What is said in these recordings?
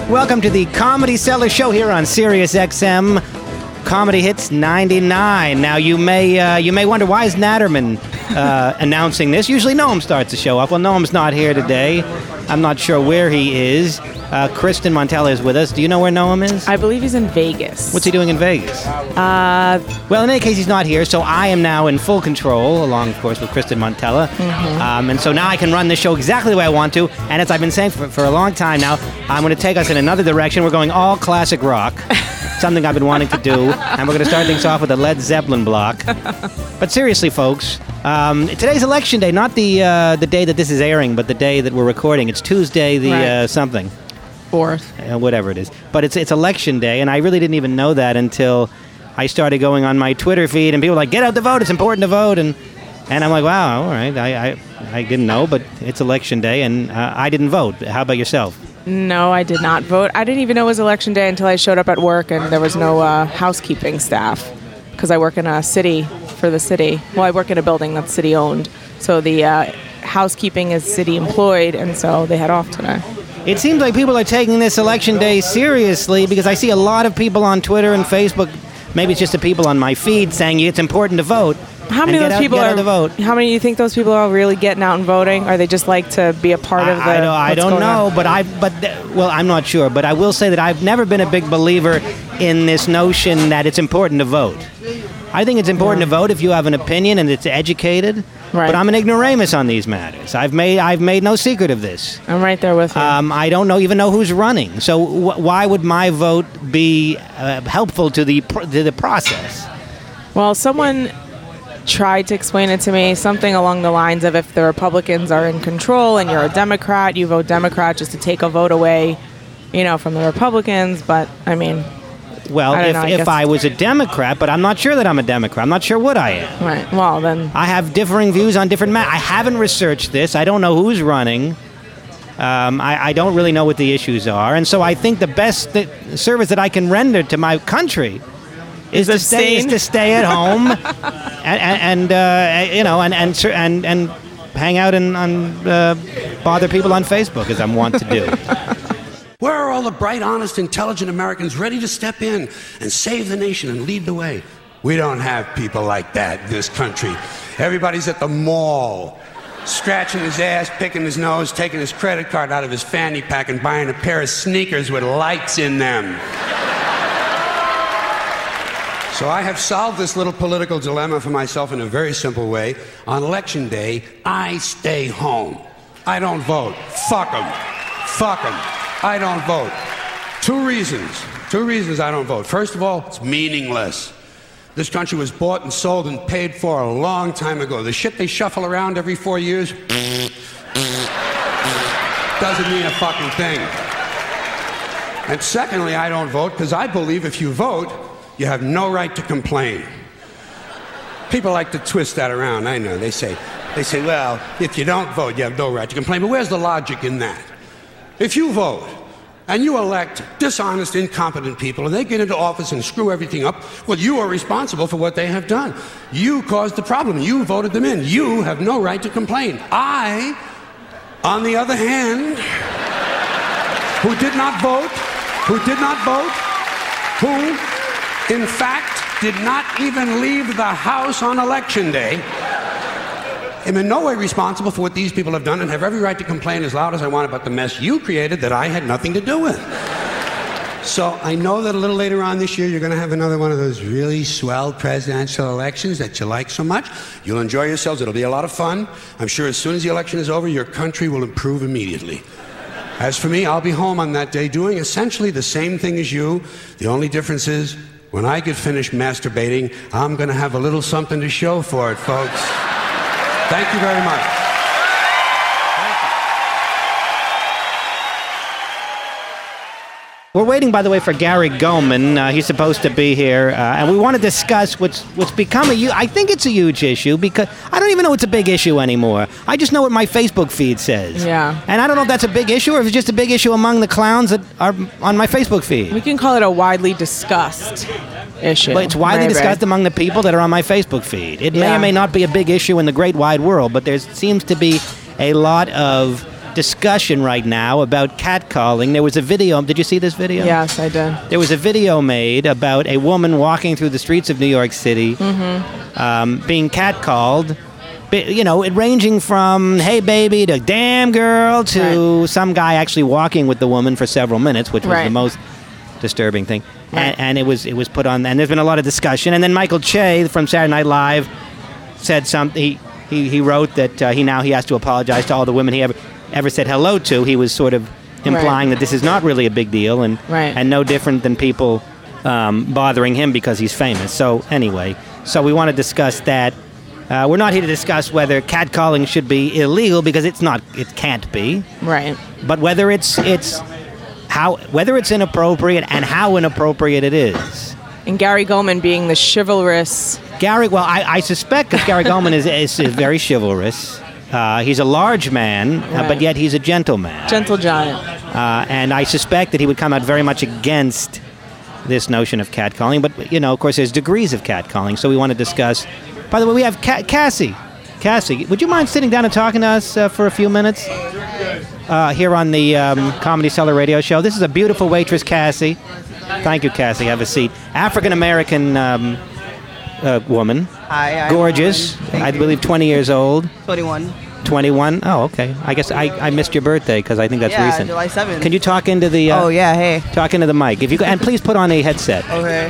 Welcome to the Comedy Cellar Show here on Sirius XM. Comedy Hits 99. Now, you may wonder, why is Natterman announcing this? Usually Noam starts the show off. Well, Noam's not here today. I'm not sure where he is. Kristen Montella is with us. Do you know where Noam is? I believe he's in Vegas. What's he doing in Vegas? Well, in any case, he's not here, so I am now in full control, along, of course, with Kristen Montella. Mm-hmm. And so now I can run the show exactly the way I want to. And as I've been saying for a long time now, I'm going to take us in another direction. We're going all classic rock. Something I've been wanting to do. And we're going to start things off with a Led Zeppelin block. But seriously, folks, today's election day, not the day that this is airing, but the day that we're recording. It's Tuesday, the something. 4th. Whatever it is. But it's election day, and I really didn't even know that until I started going on my Twitter feed, and people were like, get out to vote, it's important to vote. And I'm like, wow, all right, I didn't know, but it's election day, and I didn't vote. How about yourself? No, I did not vote. I didn't even know it was election day until I showed up at work and there was no housekeeping staff, because I work in a city for the city. Well, I work in a building that's city owned, so the housekeeping is city employed, and so they had off today. It seems like people are taking this election day seriously, because I see a lot of people on Twitter and Facebook, maybe it's just the people on my feed, saying it's important to vote. How many of those people are? How many do you think those people are really getting out and voting? Or they just like to be a part of the? I don't know, but I'm not sure. But I will say that I've never been a big believer in this notion that it's important to vote. I think it's important to vote if you have an opinion and it's educated. Right. But I'm an ignoramus on these matters. I've made no secret of this. I'm right there with you. I don't even know who's running. So why would my vote be helpful to the process? Well, someone tried to explain it to me, something along the lines of, if the Republicans are in control and you're a Democrat, you vote Democrat just to take a vote away, from the Republicans. But I mean, well, if I was a Democrat, but I'm not sure that I'm a Democrat. I'm not sure what I am. Right. Well, then I have differing views on different matters. I haven't researched this. I don't know who's running. I don't really know what the issues are, and so I think the best service that I can render to my country is to stay at home and hang out and bother people on Facebook, as I'm wont to do. Where are all the bright, honest, intelligent Americans ready to step in and save the nation and lead the way? We don't have people like that in this country. Everybody's at the mall, scratching his ass, picking his nose, taking his credit card out of his fanny pack and buying a pair of sneakers with lights in them. So I have solved this little political dilemma for myself in a very simple way. On election day, I stay home. I don't vote. Fuck them. Fuck them. I don't vote. Two reasons I don't vote. First of all, it's meaningless. This country was bought and sold and paid for a long time ago. The shit they shuffle around every 4 years doesn't mean a fucking thing. And secondly, I don't vote because I believe if you vote, you have no right to complain. People like to twist that around, I know. They say, well, if you don't vote, you have no right to complain. But where's the logic in that? If you vote and you elect dishonest, incompetent people and they get into office and screw everything up, well, you are responsible for what they have done. You caused the problem. You voted them in. You have no right to complain. I, on the other hand, who did not vote, who in fact did not even leave the house on election day, am in no way responsible for what these people have done and have every right to complain as loud as I want about the mess you created that I had nothing to do with. So I know that a little later on this year you're going to have another one of those really swell presidential elections that you like so much. You'll enjoy yourselves. It'll be a lot of fun. I'm sure as soon as the election is over, your country will improve immediately. As for me, I'll be home on that day doing essentially the same thing as you. The only difference is, when I get finished masturbating, I'm going to have a little something to show for it, folks. Thank you very much. We're waiting, by the way, for Gary Goldman. He's supposed to be here, and we want to discuss what's become I think it's a huge issue, because I don't even know it's a big issue anymore. I just know what my Facebook feed says. Yeah. And I don't know if that's a big issue or if it's just a big issue among the clowns that are on my Facebook feed. We can call it a widely discussed issue. But it's widely discussed among the people that are on my Facebook feed. It may or may not be a big issue in the great wide world, but there seems to be a lot of discussion right now about catcalling. There was a video. Did you see this video? Yes, I did. There was a video made about a woman walking through the streets of New York City, being catcalled. You know, it ranging from "Hey baby" to "Damn girl" to some guy actually walking with the woman for several minutes, which was the most disturbing thing. Right. And it was put on. And there's been a lot of discussion. And then Michael Che from Saturday Night Live said something. He wrote that he has to apologize to all the women he ever said hello to. He was sort of implying that this is not really a big deal and no different than people bothering him because he's famous. So anyway, we want to discuss that. We're not here to discuss whether catcalling should be illegal because it can't be. Right. But whether it's inappropriate and how inappropriate it is. And Gary Goldman being the chivalrous. I suspect that Gary Goldman is very chivalrous. He's a large man, but yet he's a gentleman. Gentle giant. And I suspect that he would come out very much against this notion of catcalling. But, you know, of course, there's degrees of catcalling, so we want to discuss. By the way, we have Cassie. Cassie, would you mind sitting down and talking to us for a few minutes here on the Comedy Cellar radio show? This is a beautiful waitress, Cassie. Thank you, Cassie. Have a seat. African-American woman. Hi. Gorgeous. I believe 20 years old. 21. 21? Oh, okay. I guess I missed your birthday because I think that's recent. July 7th. Can you talk into the... hey. Talk into the mic. And please put on a headset. Okay.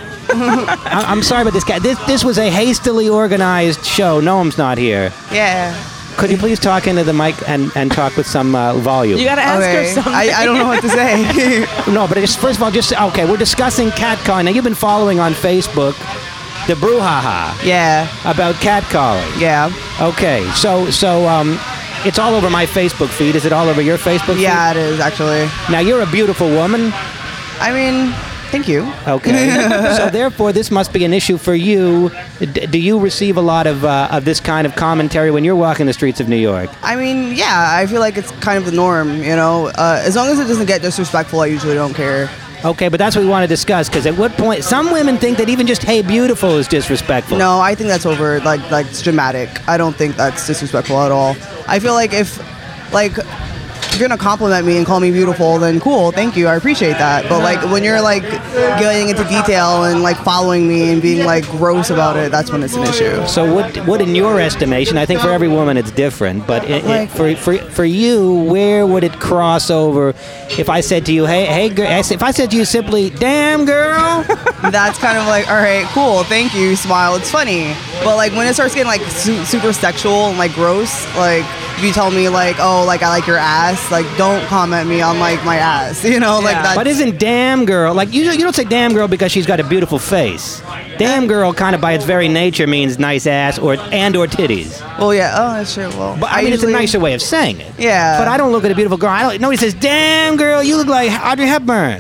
I'm sorry about this guy. This was a hastily organized show. Noam's not here. Yeah. Could you please talk into the mic and talk with some volume? You got to ask her something. I don't know what to say. No, but first of all, okay, we're discussing catcalling. Now, you've been following on Facebook the brouhaha. Yeah. About catcalling. Yeah. Okay, so it's all over my Facebook feed. Is it all over your Facebook feed? Yeah, it is, actually. Now, you're a beautiful woman. I mean... Thank you. Okay. So therefore, this must be an issue for you. Do you receive a lot of this kind of commentary when you're walking the streets of New York? I mean, yeah, I feel like it's kind of the norm, you know. As long as it doesn't get disrespectful, I usually don't care. Okay, but that's what we want to discuss, because at what point, some women think that even just "Hey, beautiful" is disrespectful. No, I think that's over, like it's dramatic. I don't think that's disrespectful at all. I feel like if you're gonna compliment me and call me beautiful, then cool, thank you, I appreciate that. But like when you're like going into detail and like following me and being like gross about it, that's when it's an issue. So what in your estimation, I think for every woman it's different, but for you, where would it cross over if I said to you, hey girl, if I said to you simply, "Damn girl"? That's kind of like, all right, cool, thank you, smile, it's funny. But like when it starts getting like super sexual and like gross, like if you tell me like, oh, like I like your ass, like don't comment me on like my ass, you know, like that. But isn't "damn girl" like you don't say "damn girl" because she's got a beautiful face? "Damn girl" kind of by its very nature means nice ass or titties. Well, yeah, oh, that's true. Well, but I mean, it's a nicer way of saying it. Yeah. But I don't look at a beautiful girl. Nobody says, "Damn girl, you look like Audrey Hepburn."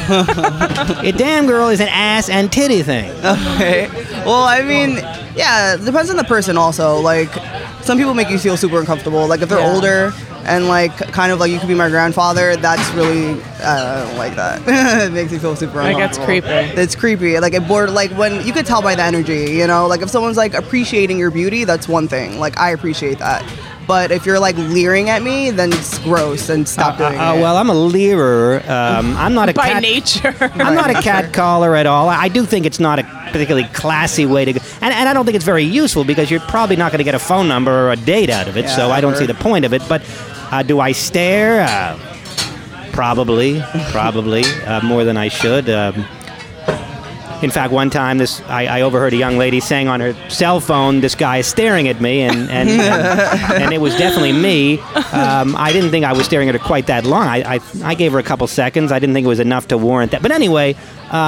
A damn girl is an ass and titty thing. Okay. Well, I mean, yeah, it depends on the person also. Like, some people make you feel super uncomfortable. Like, if they're older and, like, kind of like you could be my grandfather, that's really, I don't like that. It makes me feel super uncomfortable. Like, it's creepy. It's creepy. Like, like, when you could tell by the energy, you know? Like, if someone's, like, appreciating your beauty, that's one thing. Like, I appreciate that. But if you're like leering at me, then it's gross and stop doing it. Well, I'm a leerer. I'm not a by nature. I'm not a cat caller at all. I do think it's not a particularly classy way to go, and I don't think it's very useful because you're probably not going to get a phone number or a date out of it. So I don't see the point of it. But do I stare? Probably more than I should. In fact, one time I overheard a young lady saying on her cell phone, "This guy is staring at me," and it was definitely me. I didn't think I was staring at her quite that long. I gave her a couple seconds. I didn't think it was enough to warrant that. But anyway,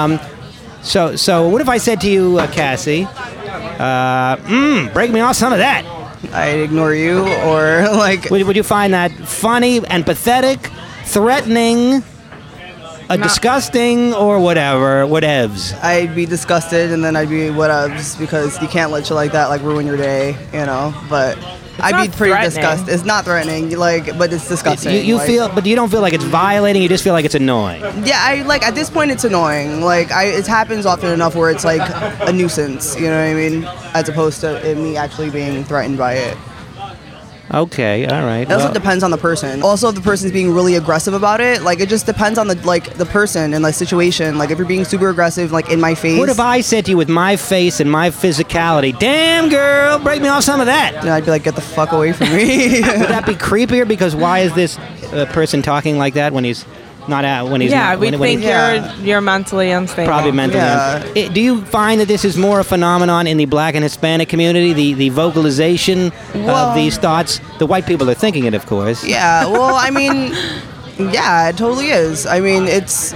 so what if I said to you, Cassie, break me off some of that? I'd ignore you, or like... Would you find that funny and pathetic, threatening... disgusting or whatevs. I'd be disgusted and then I'd be whatevs because you can't let shit like that like ruin your day, you know. But I'd be pretty disgusted. It's not threatening, like, but it's disgusting. You feel, but you don't feel like it's violating. You just feel like it's annoying. Yeah, I like at this point it's annoying. Like it happens often enough where it's like a nuisance. You know what I mean? As opposed to me actually being threatened by it. Okay, all right. It also Well, depends on the person. Also, if the person's being really aggressive about it, like it just depends on the person and the situation. Like if you're being super aggressive, like in my face, what if I said to you with my face and my physicality, "Damn girl, break me off some of that"? then I'd be like, get the fuck away from me. Would that be creepier? Because why is this person talking like that when he's not out? When he's Yeah, not, we when think Yeah. you're mentally unstable. probably mentally. Yeah. Do you find that this is more a phenomenon in the Black and Hispanic community? The vocalization Well- of these thoughts. The white people are thinking it, of course. Yeah, well, I mean, yeah, it totally is. I mean, it's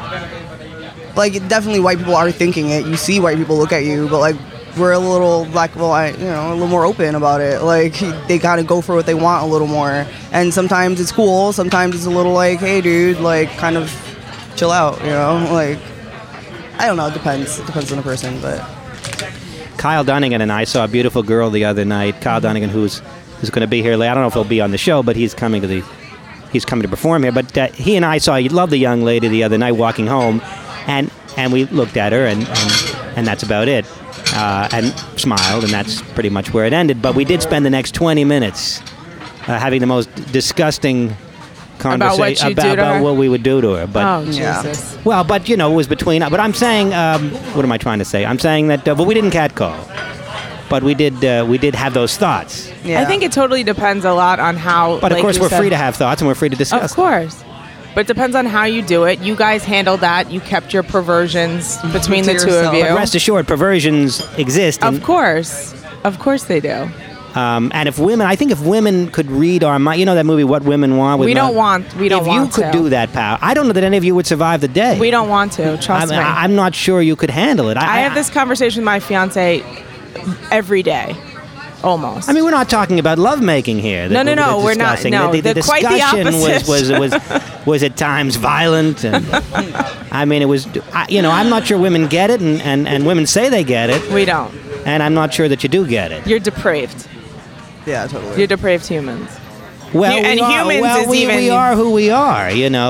like definitely white people are thinking it. You see white people look at you, but like we're a little like, well, a little more open about it. Like they kind of go for what they want a little more, and sometimes it's cool. Sometimes it's a little like, hey, dude, like kind of chill out, Like I don't know. It depends. It depends on the person, but. Kyle Dunnigan and I saw a beautiful girl the other night. Kyle Dunnigan, who's going to be here later. I don't know if he'll be on the show, but he's coming to perform here. But he and I saw a lovely young lady the other night walking home, and we looked at her, and that's about it. And smiled, and that's pretty much where it ended. But we did spend the next 20 minutes having the most disgusting conversation about what we would do to her. But Oh, Yeah. Jesus. well, but it was between. But I'm saying, what am I trying to say? I'm saying that, but we didn't catcall. But we did have those thoughts. Yeah. I think it totally depends a lot on how. But of like course, you we're said- free to have thoughts, and we're free to discuss. Of course. But it depends on how you do it. You guys handled that. You kept your perversions between To the two of yourself. you. But rest assured, perversions exist. Of course. Of course they do. And I think if women could read our mind, that movie, What Women Want. With We don't want If you could to. do that, pal, I don't know that any of you would survive the day. We don't want to. Trust me. I'm not sure you could handle it. I have this conversation with my fiance every day, almost. I mean, we're not talking about lovemaking here. No, we're not. discussing. No, the quite the discussion opposite. was at times violent, and I mean, it was. I'm not sure women get it, and women say they get it, we don't. and I'm not sure that you do get it. You're depraved. Yeah, totally. You're depraved humans. Well, And humans is we even- are who we are,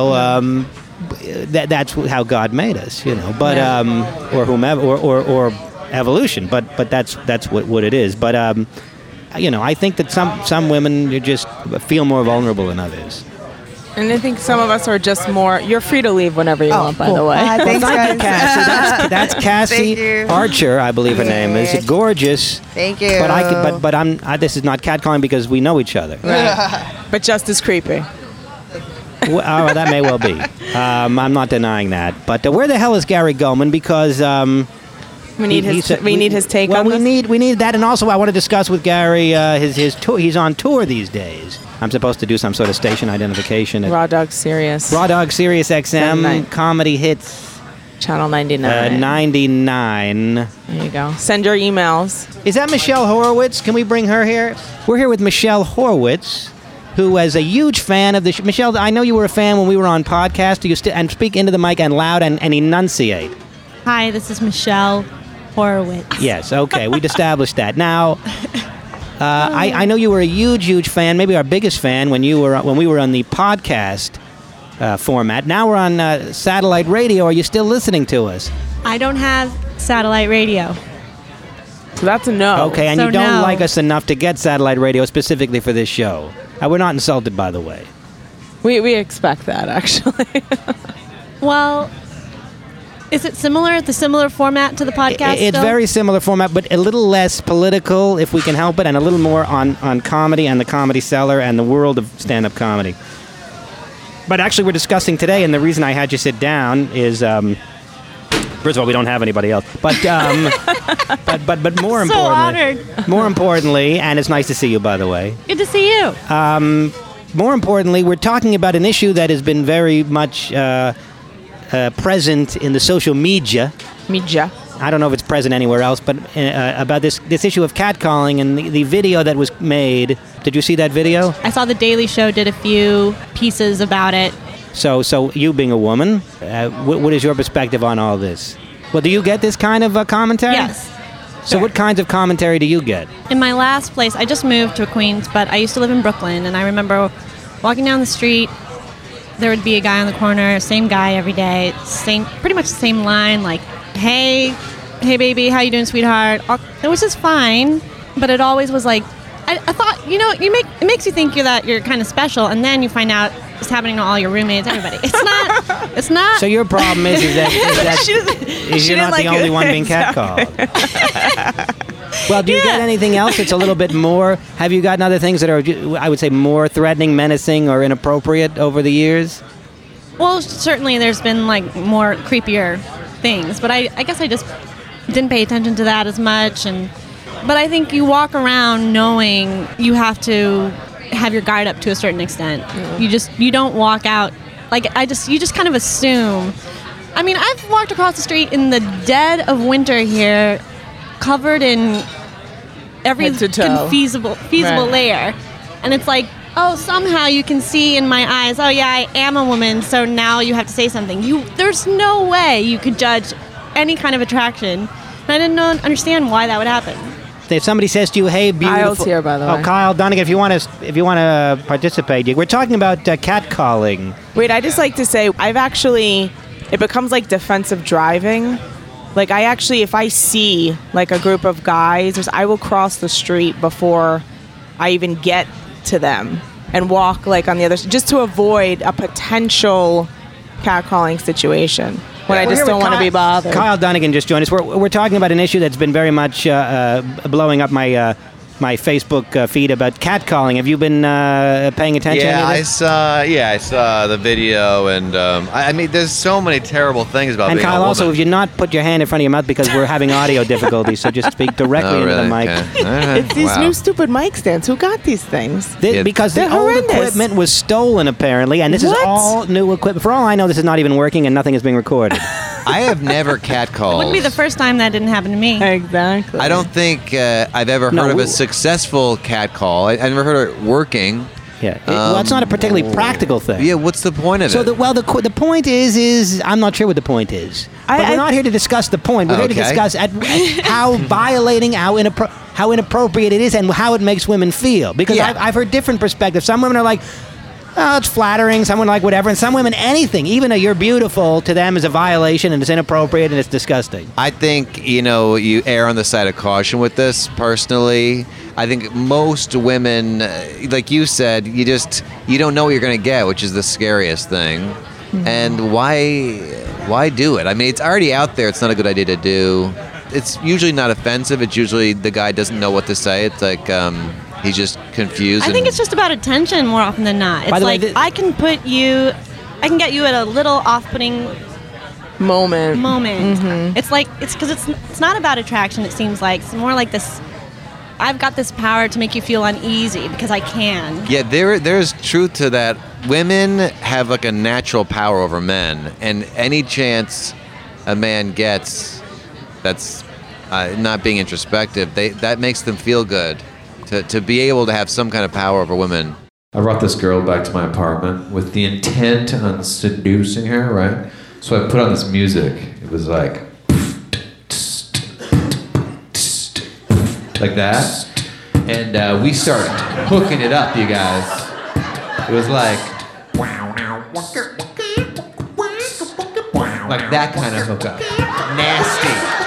that's how God made us, But or whomever, or evolution. But that's what it is. But I think that some women you just feel more vulnerable than others. And I think some of us are just more. You're free to leave whenever you want, by the way. Thanks, Thank you, guys. Cassie. That's Cassie Thank you. Archer, I believe her name is. Yes. Gorgeous. Thank you. But I'm. This is not catcalling because we know each other. But just as creepy. Well, that may well be. I'm not denying that. But where the hell is Gary Goldman? Because We need his take well, on this. we need that, and also I want to discuss with Gary his tour. He's on tour these days. I'm supposed to do some sort of station identification. At Raw Dog Serious. Raw Dog Sirius XM Night. Comedy Hits Channel 99. 99. There you go. Send your emails. Is that Michelle Horowitz? Can we bring her here? We're here with Michelle Horowitz, who was a huge fan of the show. Michelle, I know you were a fan when we were on podcast. Do you and speak into the mic and loud and enunciate? Hi, this is Michelle Horowitz. Yes, okay. We'd established that. Now, I know you were a huge fan, maybe our biggest fan, when we were on the podcast format. Now we're on satellite radio. Are you still listening to us? I don't have satellite radio. So that's a no. Okay, and So you don't no. like us enough to get satellite radio specifically for this show. We're not insulted, by the way. We expect that, actually. Well, is it similar? The similar format to the podcast? It's still? very similar format, but a little less political, if we can help it, and a little more on comedy and the Comedy Cellar and the world of stand-up comedy. But actually, we're discussing today, and the reason I had you sit down is, first of all, we don't have anybody else. But but more So importantly, honored. more importantly, and it's nice to see you, by the way. Good to see you. More importantly, we're talking about an issue that has been very much present in the social media. Media. I don't know if it's present anywhere else, but about this issue of catcalling and the video that was made. Did you see that video? I saw The Daily Show did a few pieces about it. So you being a woman, what is your perspective on all this? Well, do you get this kind of commentary? Yes. So what kinds of commentary do you get? In my last place, I just moved to Queens, but I used to live in Brooklyn, and I remember walking down the street, there would be a guy on the corner, same guy every day, pretty much the same line, like, hey baby, how you doing, sweetheart? It was just fine, but it always was like, I thought it makes you think you're kind of special, and then you find out it's happening to all your roommates, everybody. It's not. So your problem is you're not the only one being catcalled. Well, do you get anything else that's a little bit more? Have you gotten other things that are, I would say, more threatening, menacing, or inappropriate over the years? Well, certainly there's been like more creepier things, but I guess I just didn't pay attention to that as much. But I think you walk around knowing you have to have your guard up to a certain extent. Mm-hmm. You don't walk out you just kind of assume. I mean, I've walked across the street in the dead of winter here, covered in every feasible layer, and it's like, oh, somehow you can see in my eyes, oh yeah, I am a woman, so now you have to say something. There's no way you could judge any kind of attraction, and I didn't understand why that would happen. If somebody says to you, "Hey, beautiful," Kyle's here, by the way. Oh, Kyle Donegan, if you want to participate, we're talking about catcalling. Wait, I just like to say, it becomes like defensive driving. Like if I see like a group of guys, I will cross the street before I even get to them and walk like on the other side, just to avoid a potential catcalling situation. When I just don't want to be bothered. Kyle Donegan just joined us. We're talking about an issue that's been very much blowing up my Facebook feed about catcalling. Have you been paying attention? I saw the video, and I mean, there's so many terrible things about being a woman. And Kyle, also, if you not put your hand in front of your mouth because we're having audio difficulties, so just speak directly into the mic. Okay. Right. It's these new stupid mic stands. Who got these things? Because the old equipment was stolen, apparently, and this is all new equipment. For all I know, this is not even working, and nothing is being recorded. I have never catcalled. It wouldn't be the first time that didn't happen to me. Exactly. I don't think I've ever heard of a successful catcall. I never heard of it working. Yeah. Well, it's not a particularly practical thing. Yeah, what's the point of it? So, the point is I'm not sure what the point is. But we're not here to discuss the point. We're here to discuss how violating, how inappropriate it is, and how it makes women feel. Because I've heard different perspectives. Some women are like, oh, it's flattering. Someone like whatever. And some women, anything, even though you're beautiful, to them is a violation and it's inappropriate and it's disgusting. I think, you err on the side of caution with this, personally. I think most women, like you said, you don't know what you're going to get, which is the scariest thing. Mm-hmm. And why do it? I mean, it's already out there. It's not a good idea to do. It's usually not offensive. It's usually the guy doesn't know what to say. It's like... he's just confused. I think it's just about attention more often than not. It's like I can get you at a little off-putting moment. Mm-hmm. It's like it's because it's not about attraction. It seems like it's more like this. I've got this power to make you feel uneasy because I can. Yeah, there's truth to that. Women have like a natural power over men, and any chance a man gets that's not being introspective, that makes them feel good. To be able to have some kind of power over women. I brought this girl back to my apartment with the intent on seducing her, right? So I put on this music. It was like... like that. And we started hooking it up, you guys. It was like... like that kind of hookup. Nasty.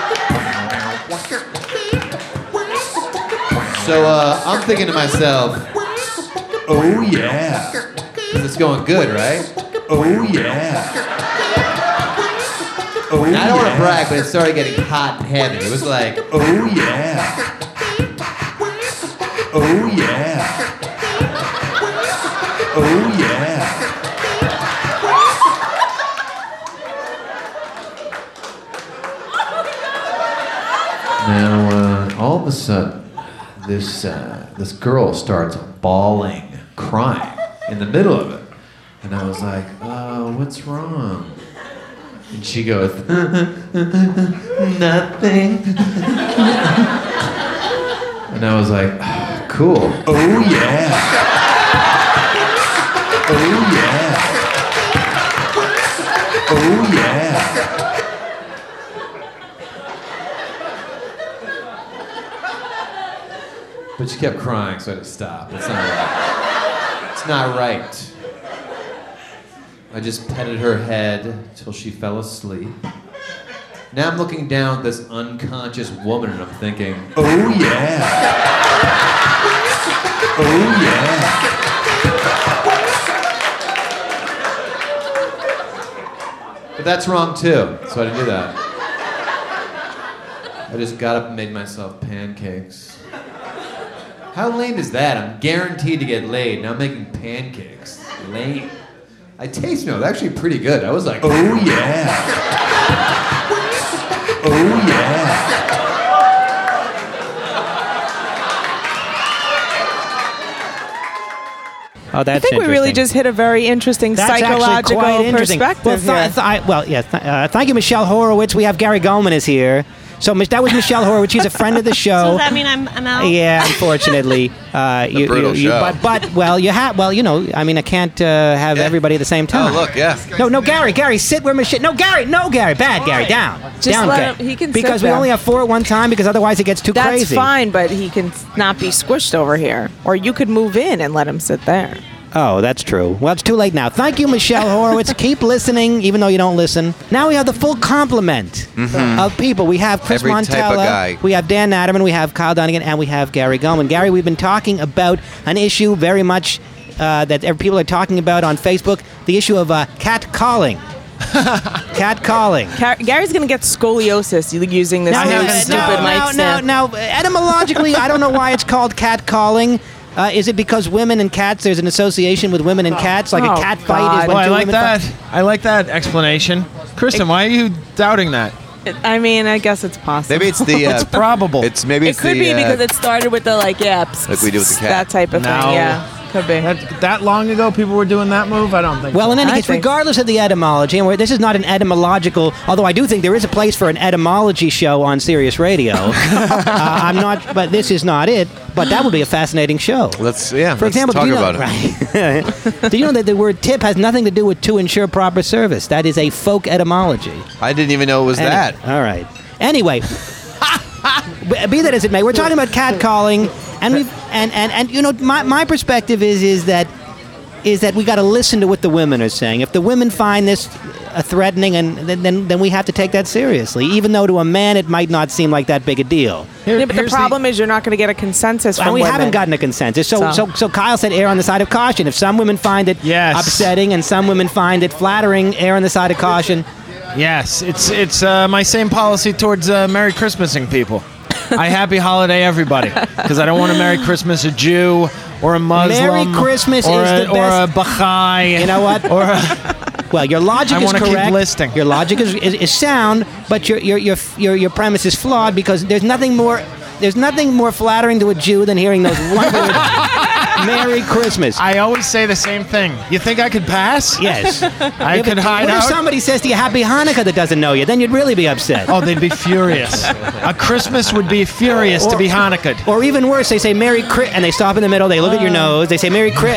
So I'm thinking to myself, oh yeah. It's going good, right? Oh yeah. Oh yeah. I don't want to brag, but it started getting hot and heavy. It was like, oh yeah. Oh yeah. Oh yeah. Now, all of a sudden, this girl starts bawling, crying in the middle of it. And I was like, what's wrong? And she goes, nothing. And I was like, oh, cool. Oh yeah. Oh yeah. Oh yeah. But she kept crying, so I had to stop. It's not right. It's not right. I just petted her head till she fell asleep. Now I'm looking down at this unconscious woman and I'm thinking, oh yeah. Oh, yeah. But that's wrong, too. So I didn't do that. I just got up and made myself pancakes. How lame is that? I'm guaranteed to get laid. Now I'm making pancakes. Lame. I taste them. They're actually pretty good. I was like, oh, yeah. Oh, yeah. Oh, that's I think we really interesting. just hit a very interesting That's actually psychological quite interesting. perspective Well, here. thank you, Michelle Horowitz. We have Gary Goldman is here. So that was Michelle Horowitz. She's a friend of the show. So does that mean I'm out? Yeah, unfortunately. brutal show. But you have. Well, you know, I mean, I can't have everybody at the same time. Oh, look, yeah. No, Gary, sit where Michelle. No, Gary, bad, Gary, down. Just down, let Gary. him- he can because sit we there. only have 4 at one time, because otherwise it gets too That's crazy. fine, but he can not be squished over here. Or you could move in and let him sit there. Oh, that's true. Well, it's too late now. Thank you, Michelle Horowitz. Keep listening, even though you don't listen. Now we have the full complement of people. We have Chris Every type of Montella, guy. we have Dan Natterman, we have Kyle Dunnigan, and we have Gary Goldman. Gary, we've been talking about an issue very much that people are talking about on Facebook, the issue of cat calling. Cat calling. Gary's going to get scoliosis using this Now, new stupid mic stand. now, etymologically, I don't know why it's called cat calling. Is it because women and cats, there's an association with women and cats? Like Oh, a cat fight God. is when Well, I two like women that. fight? I like that explanation. Kristen, why are you doubting that? I mean, I guess it's possible. Maybe it's the. It's probable. It's maybe It it's could the, be because it started with the like like we do with the cat. that type of No. thing. Yeah, could be. that long ago people were doing that move? I don't think Well, so. in any I case, think- regardless of the etymology, and this is not an etymological, although I do think there is a place for an etymology show on Sirius Radio. I'm not, but this is not it. But that would be a fascinating show. For For let's example, talk do you know, about it. Right. Do you know that the word tip has nothing to do with to ensure proper service? That is a folk etymology. I didn't even know it was that. All right. Anyway, be that as it may, we're talking about catcalling, and we've and you know, my perspective is that we got to listen to what the women are saying. If the women find this threatening, and then we have to take that seriously, even though to a man it might not seem like that big a deal. Yeah, but the problem is you're not going to get a consensus from And we women. haven't gotten a consensus. So Kyle said err on the side of caution. If some women find it upsetting and some women find it flattering, err on the side of caution. Yes, it's my same policy towards Merry Christmasing people. I happy holiday everybody, because I don't want to Merry Christmas a Jew or a Muslim. Merry Christmas or is a, the or a best. Baha'i. You know what? Or a, Well, your logic I is wanna correct. keep listing. Your logic is sound, but your premise is flawed, because there's nothing more flattering to a Jew than hearing those one word Merry Christmas. I always say the same thing. You think I could pass? Yes. I could hide What if out. somebody says to you Happy Hanukkah that doesn't know you? Then you'd really be upset. Oh, they'd be furious. A Christmas would be furious to be Hanukkah. Or even worse, they say Merry Crit, and they stop in the middle, they look at your nose, they say Merry Crit.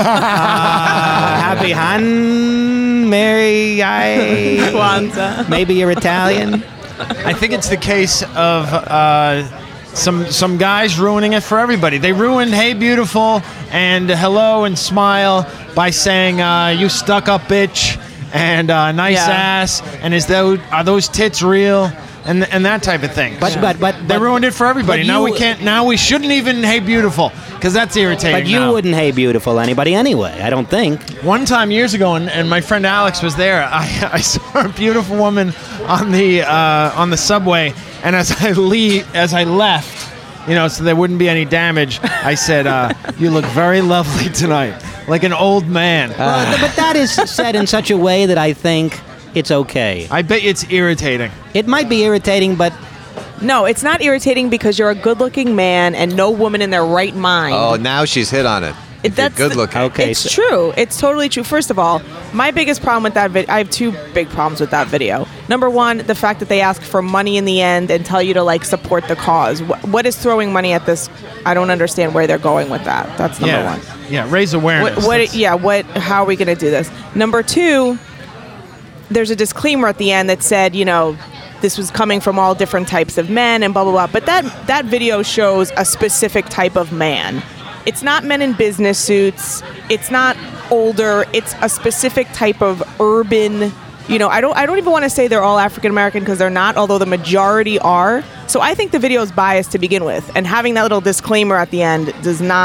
Happy Merry Kwanzaa. Maybe you're Italian. I think it's the case of some guys ruining it for everybody. They ruined "Hey Beautiful" and "Hello" and "Smile" by saying "You stuck-up bitch" and "Nice ass" and are those tits real? And that type of thing. But they ruined it for everybody. but Now you- we can't. Now we shouldn't even "Hey Beautiful" because that's irritating. But you now. wouldn't Hey Beautiful anybody anyway, I don't think. One time years ago, and my friend Alex was there. I saw a beautiful woman on the subway, and as I left, you know, so there wouldn't be any damage, I said, "You look very lovely tonight, like an old man." But that is said in such a way that I think it's okay. I bet it's irritating. It might be irritating, but No, it's not irritating because you're a good-looking man and no woman in their right mind. Oh, now she's hit on it. If you're That's good looking. Okay. It's true. It's totally true. First of all, my biggest problem with that video, I have two big problems with that video. Number one, the fact that they ask for money in the end and tell you to like support the cause. What is throwing money at this? I don't understand where they're going with that. That's number one. Yeah, raise awareness. How are we going to do this? Number two, there's a disclaimer at the end that said, you know, this was coming from all different types of men and blah, blah, blah. But that video shows a specific type of man. It's not men in business suits. It's not older. It's a specific type of urban, you know, I don't even want to say they're all African American because they're not, although the majority are. So I think the video is biased to begin with. And having that little disclaimer at the end does not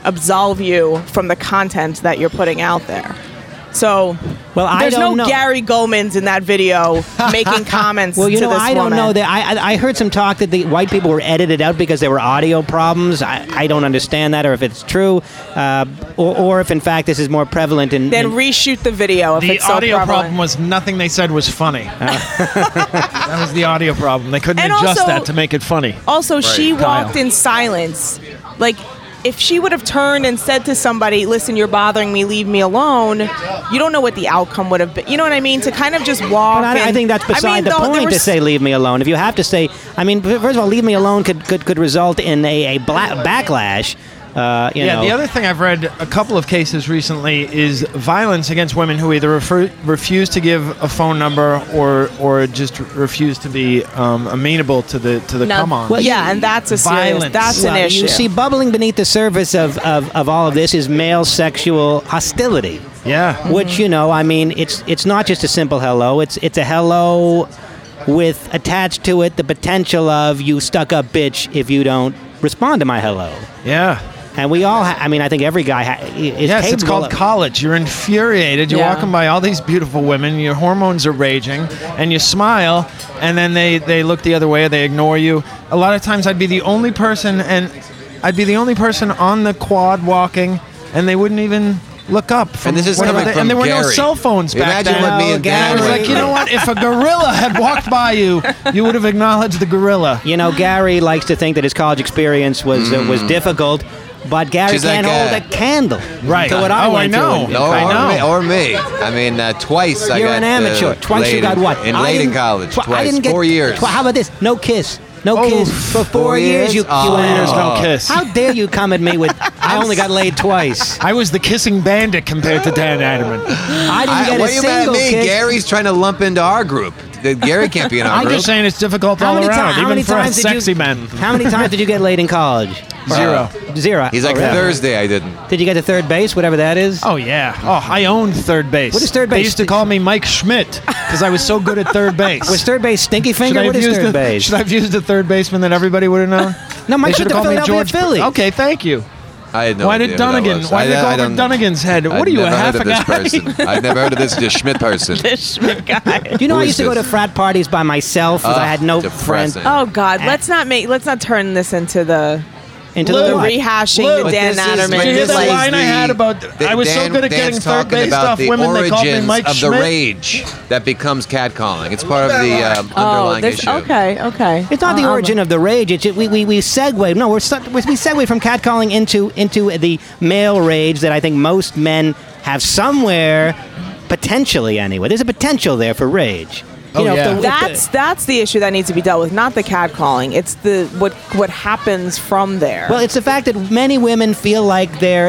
absolve you from the content that you're putting out there. So there's don't no know. Gary Goldman's in that video making comments Well, to this I don't woman. know that. I heard some talk that the white people were edited out because there were audio problems. I don't understand that, or if it's true, or if in fact this is more prevalent in. Then reshoot the video if The it's so audio prevalent. problem was nothing they said was funny. That was the audio problem. They couldn't And adjust also- that to make it funny. Also, she Kyle. walked in silence. Like, if she would have turned and said to somebody, listen, you're bothering me, leave me alone, you don't know what the outcome would have been. You know what I mean? To kind of just walk. But I think that's beside the point to say leave me alone. If you have to say, I mean, first of all, leave me alone could result in a backlash. You know. The other thing I've read a couple of cases recently is violence against women who either refuse to give a phone number or just refuse to be amenable to the come on. Well, yeah, and that's a serious, Violence. that's an issue. You see, bubbling beneath the surface of all of this is male sexual hostility. Yeah. Which, I mean, it's not just a simple hello. It's a hello with attached to it the potential of you stuck up bitch if you don't respond to my hello. Yeah. And we all, I think every guy is Yes, it's capable called college. You're infuriated. You're walking by all these beautiful women. Your hormones are raging, and you smile, and then they look the other way. Or they ignore you. A lot of times, I'd be the only person on the quad walking, and they wouldn't even look up. And this is coming from and there were no Gary. cell phones back Imagine then. what me and Dan I was were like, you know what? If a gorilla had walked by you, you would have acknowledged the gorilla. Gary likes to think that his college experience was difficult. But Gary She's can't like, hold a candle Right. to what I went know. through. No, I know. Or me. I mean, twice I You're got an amateur. Twice laid you got what? Late in college. I Twice. didn't get 4 years. How about this? No kiss. No Oh, kiss for 4 years. You Oh. 4 years, no kiss. How dare you come at me with? I only got laid twice. I was the kissing bandit compared to Dan Adderman. I didn't get What a are you mad at single me? kiss. Gary's trying to lump into our group. Gary can't be in our I'm group. just saying it's difficult all around, even for a sexy man. How many times did you get laid in college? Zero. Zero. He's like, Oh, really? Thursday I didn't. Did you get to third base, whatever that is? Oh, yeah. Oh, I owned third base. What is third They base? used to call me Mike Schmidt because I was so good at third base. Was third base Stinky Finger? Should I What have is used third the- base? Should I have used the third baseman that everybody would have known? No, Mike They should Schmidt, have called me Philadelphia George Philly. Okay, thank you. I had no Why idea did who that Dunnigan? was. Why did they go I over don't- Dunnigan's head? What I'd are you, a never half heard a of guy? this person. I'd never heard of this Schmidt person. This Schmidt guy. You know, Who I is used to go to this? frat parties by myself because I had no friends. depressing. Oh God, let's not turn this into the Into Lou, the what? rehashing Lou, the but Dan this is- Natterman. but Did you hear this that is line I had about I was so good at getting Dan's third talking base about off the women, they called me origins Mike of Schmidt. the rage that becomes catcalling. It's part of the underlying issue. Okay. It's not the origin of the rage. It's we segue. No, we segue from catcalling into the male rage that I think most men have somewhere, potentially anyway. There's a potential there for rage. Oh, yeah. That's the issue that needs to be dealt with, not the catcalling. It's the what happens from there. Well, it's the fact that many women feel like they're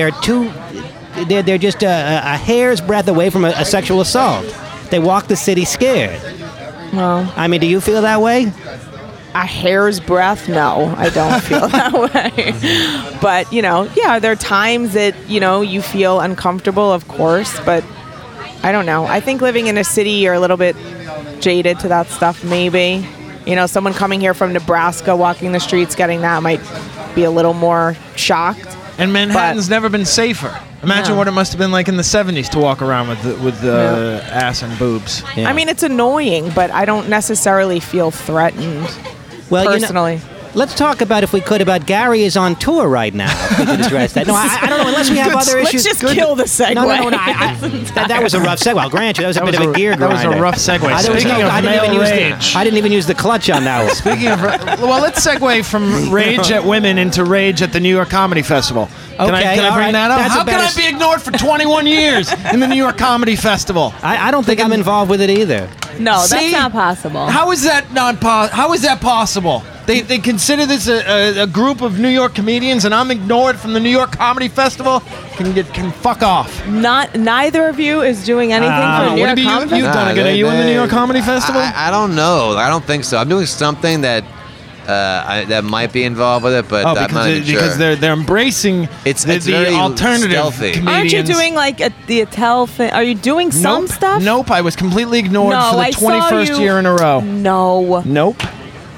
just a hair's breadth away from a sexual assault. They walk the city scared. Well, I mean, do you feel that way? a hair's breadth, no, I don't feel that way. But, there are times that, you feel uncomfortable, of course, but I don't know. I think living in a city, you're a little bit jaded to that stuff, maybe. Someone coming here from Nebraska, walking the streets, getting that might be a little more shocked. And Manhattan's never been safer. Imagine what it must have been like in the 70s to walk around with ass and boobs. Yeah. I mean, it's annoying, but I don't necessarily feel threatened. Well, personally. Let's talk about, if we could, about Gary is on tour right now. If we could address that. No, I don't know, unless we have other issues. Let's just kill the segue. No. That was a rough segue. I'll grant you, that was a bit of a gear grinder. That was a rough segue. I didn't even use the clutch on that one. Speaking of, let's segue from rage at women into rage at the New York Comedy Festival. Can I bring that up? That's How can I be ignored for 21 years in the New York Comedy Festival? I don't think I'm involved with it either. No, See? that's not possible. How is that How is that possible? They consider this a group of New York comedians, and I'm ignored from the New York Comedy Festival. Can fuck off. Neither of you is doing anything for the New York Comedy Festival. You've done it. Are you in the New York Comedy Festival? I don't know. I don't think so. I'm doing something that that might be involved with it, but I'm not even sure. Because they're embracing It's the very alternative stealthy. comedians. Aren't you doing like the Attell thing? Are you doing some Nope. stuff? Nope. I was completely ignored No, for the I saw 21st you- year in a row. No. Nope.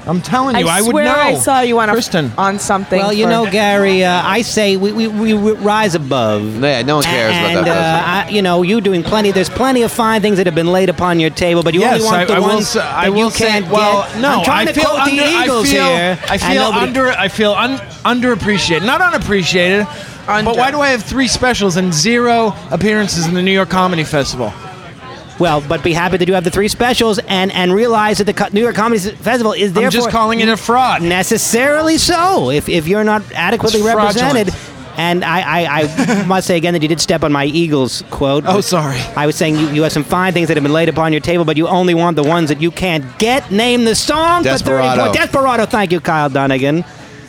I'm telling you, I would swear know. I saw you Kristen. on something. Well, you for- know, Gary, I say we rise above. Yeah, no one cares and, about that. you doing plenty. There's plenty of fine things that have been laid upon your table, but you Yes, only want the I will ones say- I that will you say- can't well, get. no, I'm trying I to feel quote the Eagles here. I and feel nobody- underappreciated, not unappreciated. But why do I have 3 specials and 0 appearances in the New York Comedy Festival? Well, but be happy that you have the 3 specials and realize that the New York Comedy Festival is therefore I'm just calling it a fraud. necessarily so. If you're not adequately It's represented. fraudulent. And I must say again that you did step on my Eagles quote. Oh, sorry. I was saying you have some fine things that have been laid upon your table, but you only want the ones that you can't get. Name the song. for 30 Desperado. points. Desperado. Thank you, Kyle Donegan.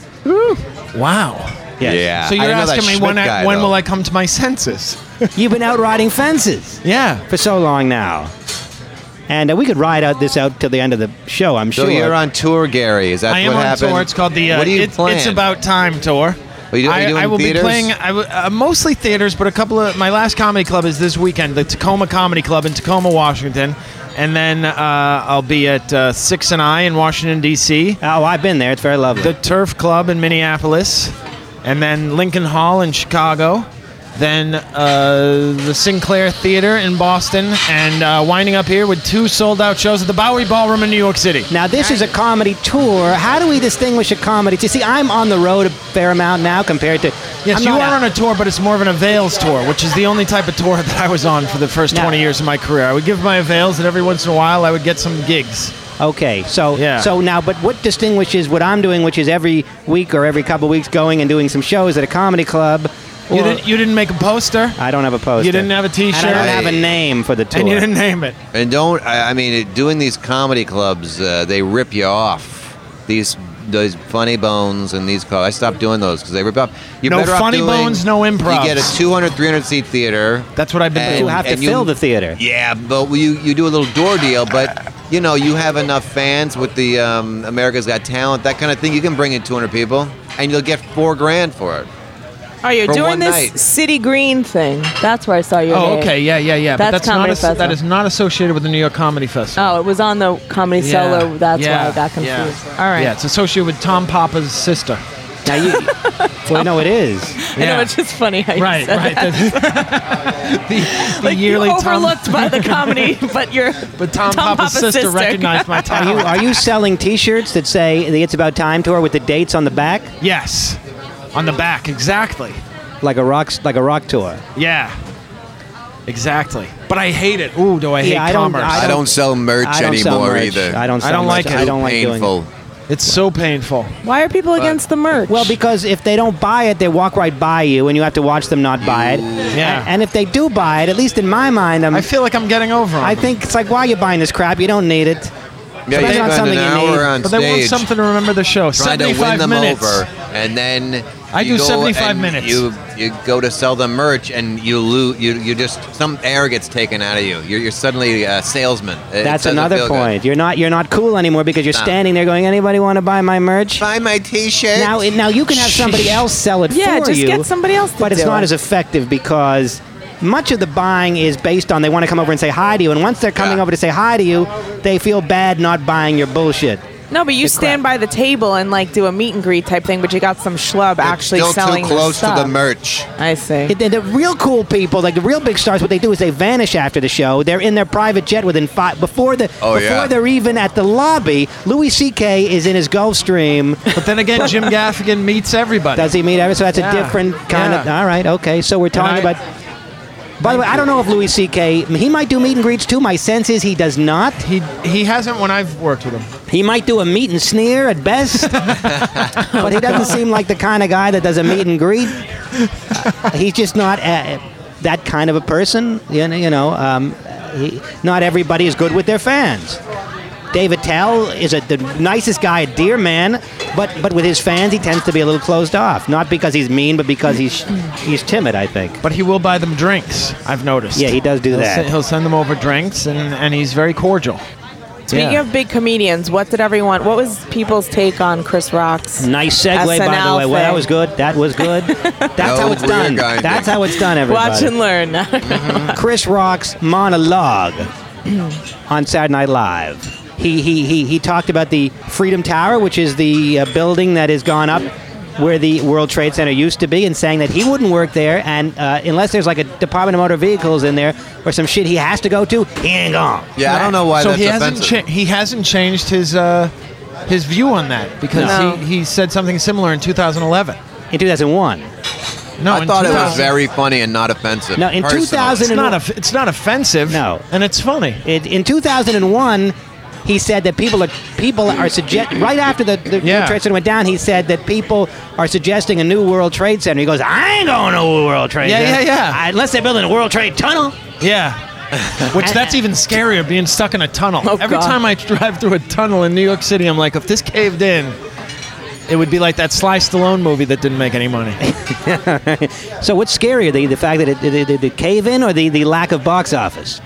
Wow. Yes. Yeah. So I you're didn't know that asking me Schmidt guy, when though. will I come to my senses? You've been out riding fences Yeah. for so long now. And we could ride this out till the end of the show, I'm So sure. you're on tour, Gary. Is that I am what on happened? tour. It's called the What do you plan? It's About Time tour. Are you doing I will theaters? be playing mostly theaters, but a couple of my last comedy club is this weekend, the Tacoma Comedy Club in Tacoma, Washington, and then I'll be at 6 and I in Washington D.C. Oh, I've been there. It's very lovely. The Turf Club in Minneapolis, and then Lincoln Hall in Chicago, then the Sinclair Theater in Boston, and winding up here with 2 sold-out shows at the Bowery Ballroom in New York City. Now, this is a comedy tour. How do we distinguish a comedy? You see, I'm on the road a fair amount now compared to... Yes, I'm you not are on a tour, but it's more of an avails tour, which is the only type of tour that I was on for the first Now- 20 years of my career. I would give my avails, and every once in a while I would get some gigs. Okay, so Yeah. so now, but what distinguishes what I'm doing, which is every week or every couple of weeks going and doing some shows at a comedy club? You or- didn't make a poster, I don't have a poster. You didn't have a T-shirt? And I don't have a name for the tour. and you didn't name it. And I mean, doing these comedy clubs, they rip you off. Those funny bones and these clubs. I stopped doing those because they rip up. You're No better off funny doing- bones, no improvs. You get a 200, 300 seat theater. That's what I've been And- You doing. have to and you- fill the theater. Yeah, but you do a little door deal, but you have enough fans with the America's Got Talent, that kind of thing. You can bring in 200 people, and you'll get $4,000 for it. Oh, you're for doing one this night. City Green thing. That's where I saw your Oh, name. okay, yeah. But That's not Comedy that Festival. is not associated with the New York Comedy Festival. Oh, it was on the Comedy Cellar. That's why I got confused. Yeah. All right. Yeah, it's associated with Tom Papa's sister. Now you, well, no, it is. I know, it's just funny how you Right, said right. that. The Like yearly you Tom, overlooked by the comedy, but you're but Tom Papa's sister recognized my Are talent. you selling T-shirts that say the It's About Time tour with the dates on the back, Yes, on the back, exactly. like a rock tour? Yeah, exactly. But I hate it. Ooh, do I hate Yeah, I don't- commerce? I don't sell merch I don't sell anymore merch. either. I don't sell like merch. it. I don't like doing Painful. it. It's so painful. Why are people against the merch? Well, because if they don't buy it, they walk right by you, and you have to watch them not buy it. Yeah. And if they do buy it, at least in my mind, I feel like I'm getting over 'em. I think it's like, why are you buying this crap? You don't need it. Yeah, you Especially on spend something an you need. hour on But they want stage something to remember the show. trying to 75 win them minutes. over, and then I you do go 75 and minutes. You go to sell them merch, and you lose. You just some air gets taken out of you. You're suddenly a salesman. It That's doesn't another feel good. point. You're not cool anymore because you're No. standing there going, anybody want to buy my merch? Buy my T-shirt. Now you can have somebody else sell it Yeah, for just you. get somebody else to But it's do not it. as effective because much of the buying is based on they want to come over and say hi to you, and once they're coming Yeah. over to say hi to you, they feel bad not buying your bullshit. no, but you stand by the table and like do a meet and greet type thing, but you got some schlub actually still selling too close the to stuff. the merch. I see. The real cool people, like the real big stars, what they do is they vanish after the show. They're in their private jet within before yeah. they're even at the lobby. Louis C.K. is in his Gulfstream. But then again, Jim Gaffigan meets everybody. Does he meet everyone? So that's Yeah. a different kind of. Yeah. All right, okay. So we're talking about. By the way, I don't know if Louis C.K. He might do meet and greets too. My sense is he does not. He hasn't when I've worked with him. He might do a meet and sneer at best, but he doesn't seem like the kind of guy that does a meet and greet. He's just not that kind of a person. Not everybody is good with their fans. Dave Attell is the nicest guy at Dear Man, but with his fans he tends to be a little closed off. Not because he's mean, but because he's timid, I think. But he will buy them drinks, I've noticed. Yeah, he does do that. He'll send them over drinks, and he's very cordial. Speaking of big comedians, what was people's take on Chris Rock's Nice segue, by the SNL way. Well, that thing? was good. That was good. That's No how it's rear done. guy That's thing. how it's done, everybody. Watch and learn. Chris Rock's monologue on Saturday Night Live. He talked about the Freedom Tower, which is the building that has gone up where the World Trade Center used to be, and saying that he wouldn't work there, and unless there's like a Department of Motor Vehicles in there or some shit he has to go to, he ain't gone. Yeah, I don't know why So that's he offensive. he hasn't changed his view on that because No. he said something similar in 2011. In 2001. No, I in thought it was 2000 very funny and not offensive. No, in personally. 2000 It's not offensive. No. and it's funny. In 2001, he said that people are right after the Yeah. World Trade Center went down. He said that people are suggesting a new World Trade Center. He goes, I ain't going to a World Trade Yeah, Center. yeah. Unless they're building a World Trade Tunnel. Yeah. Which that's even scarier, being stuck in a tunnel. Oh, Every God. time I drive through a tunnel in New York City, I'm like, if this caved in, it would be like that Sly Stallone movie that didn't make any money. So what's scarier, the fact that it cave in or the lack of box office?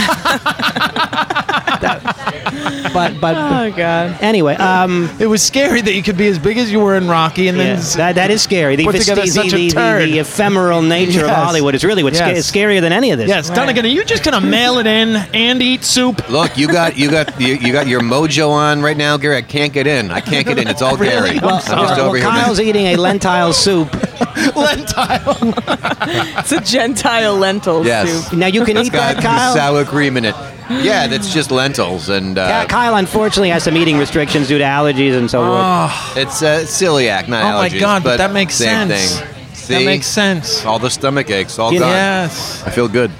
But Oh God. anyway, It was scary that you could be as big as you were in Rocky, and then that is scary. The, put together such a turd. the ephemeral nature of Yes. Hollywood is really what's Yes. scarier than any of this. yes, Dunnigan, are you just gonna mail it in and eat soup? Look, you got your mojo on right now, Gary. I can't get in. It's all Gary. Well, I'm just over here. Kyle's eating a lentil soup. Lentile. It's a Gentile lentil Yes. soup. Now you can It's eat got that, Kyle. sour cream in it. Yeah, that's just lentils and Kyle unfortunately has some eating restrictions due to allergies and so forth. it's celiac, not Oh my allergies. God, but that makes same sense. Thing. That See? makes sense. All the stomach aches, all You know- gone. Yes. I feel good.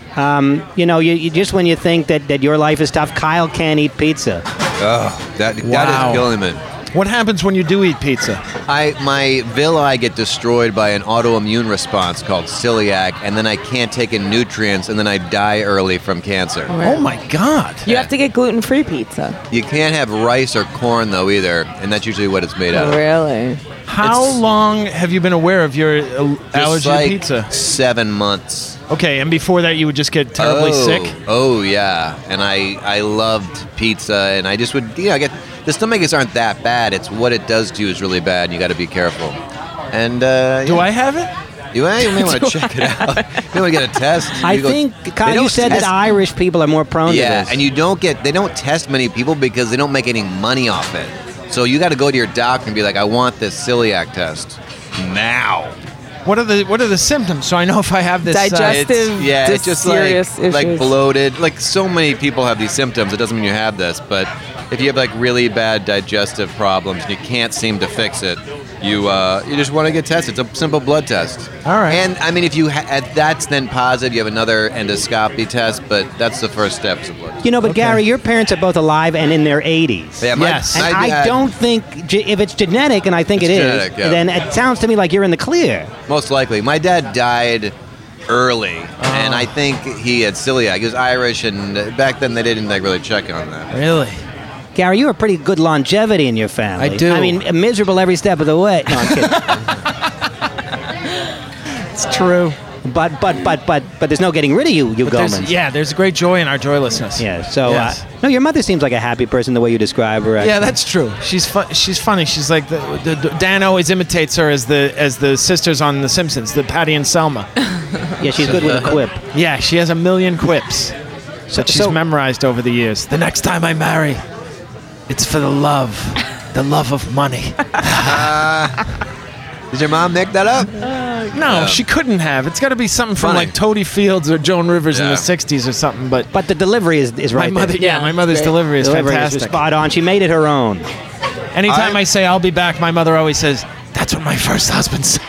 You just when you think that your life is tough, Kyle can't eat pizza. Oh, that Wow. is killing me. What happens when you do eat pizza? My villi get destroyed by an autoimmune response called celiac, and then I can't take in nutrients, and then I die early from cancer. Oh my God. You have to get gluten-free pizza. You can't have rice or corn though either, and that's usually what it's made out of. Really? How It's- long have you been aware of your Just allergy like to pizza? 7 months. Okay, and before that, you would just get terribly sick. Oh yeah, and I loved pizza, and I just would I get the stomach aches aren't that bad. It's what it does to you is really bad. And you got to be careful. And Do I have it? You may want to check it out. You may want to get a test. I You go- think, they Kyle, you don't said that test- Irish people are more prone to Yeah, this. and they don't test many people because they don't make any money off it. So you got to go to your doctor and be like, I want this celiac test now. What are the symptoms? So I know if I have this. Digest- It's just like serious issues. bloated. Like so many people have these symptoms. It doesn't mean you have this, but if you have like really bad digestive problems and you can't seem to fix it, you just want to get tested. It's a simple blood test. All right. And I mean, if you that's then positive, you have another endoscopy test, but that's the first steps of blood. But Gary, your parents are both alive and in their 80s. Yeah, Yes. And my I dad- don't think, if it's genetic, and I think It's it is, genetic, yeah. then it sounds to me like you're in the clear. Most likely. My dad died early, and I think he had celiac. He was Irish, and back then they didn't really check on that. Really? Gary, you have pretty good longevity in your family. I do. I mean, miserable every step of the way. No, I'm kidding. It's true. but there's no getting rid of you Gomans. There's great joy in our joylessness. Yeah. So, Yes. no, your mother seems like a happy person the way you describe her. Yeah, that's true. She's funny. She's like Dan always imitates her as the sisters on The Simpsons, the Patty and Selma. Yeah, she's good with a quip. Yeah, she has a million quips that she's memorized over the years. The next time I marry, it's for the love of money. Did your mom make that up? No, she couldn't have. It's got to be something from Funny. like Toady Fields or Joan Rivers in Yeah. the '60s or something. But But the delivery is my right mother, there. my mother's great. delivery is Delivery is fantastic. spot on. She made it her own. Anytime I say I'll be back, my mother always says, "That's what my first husband said."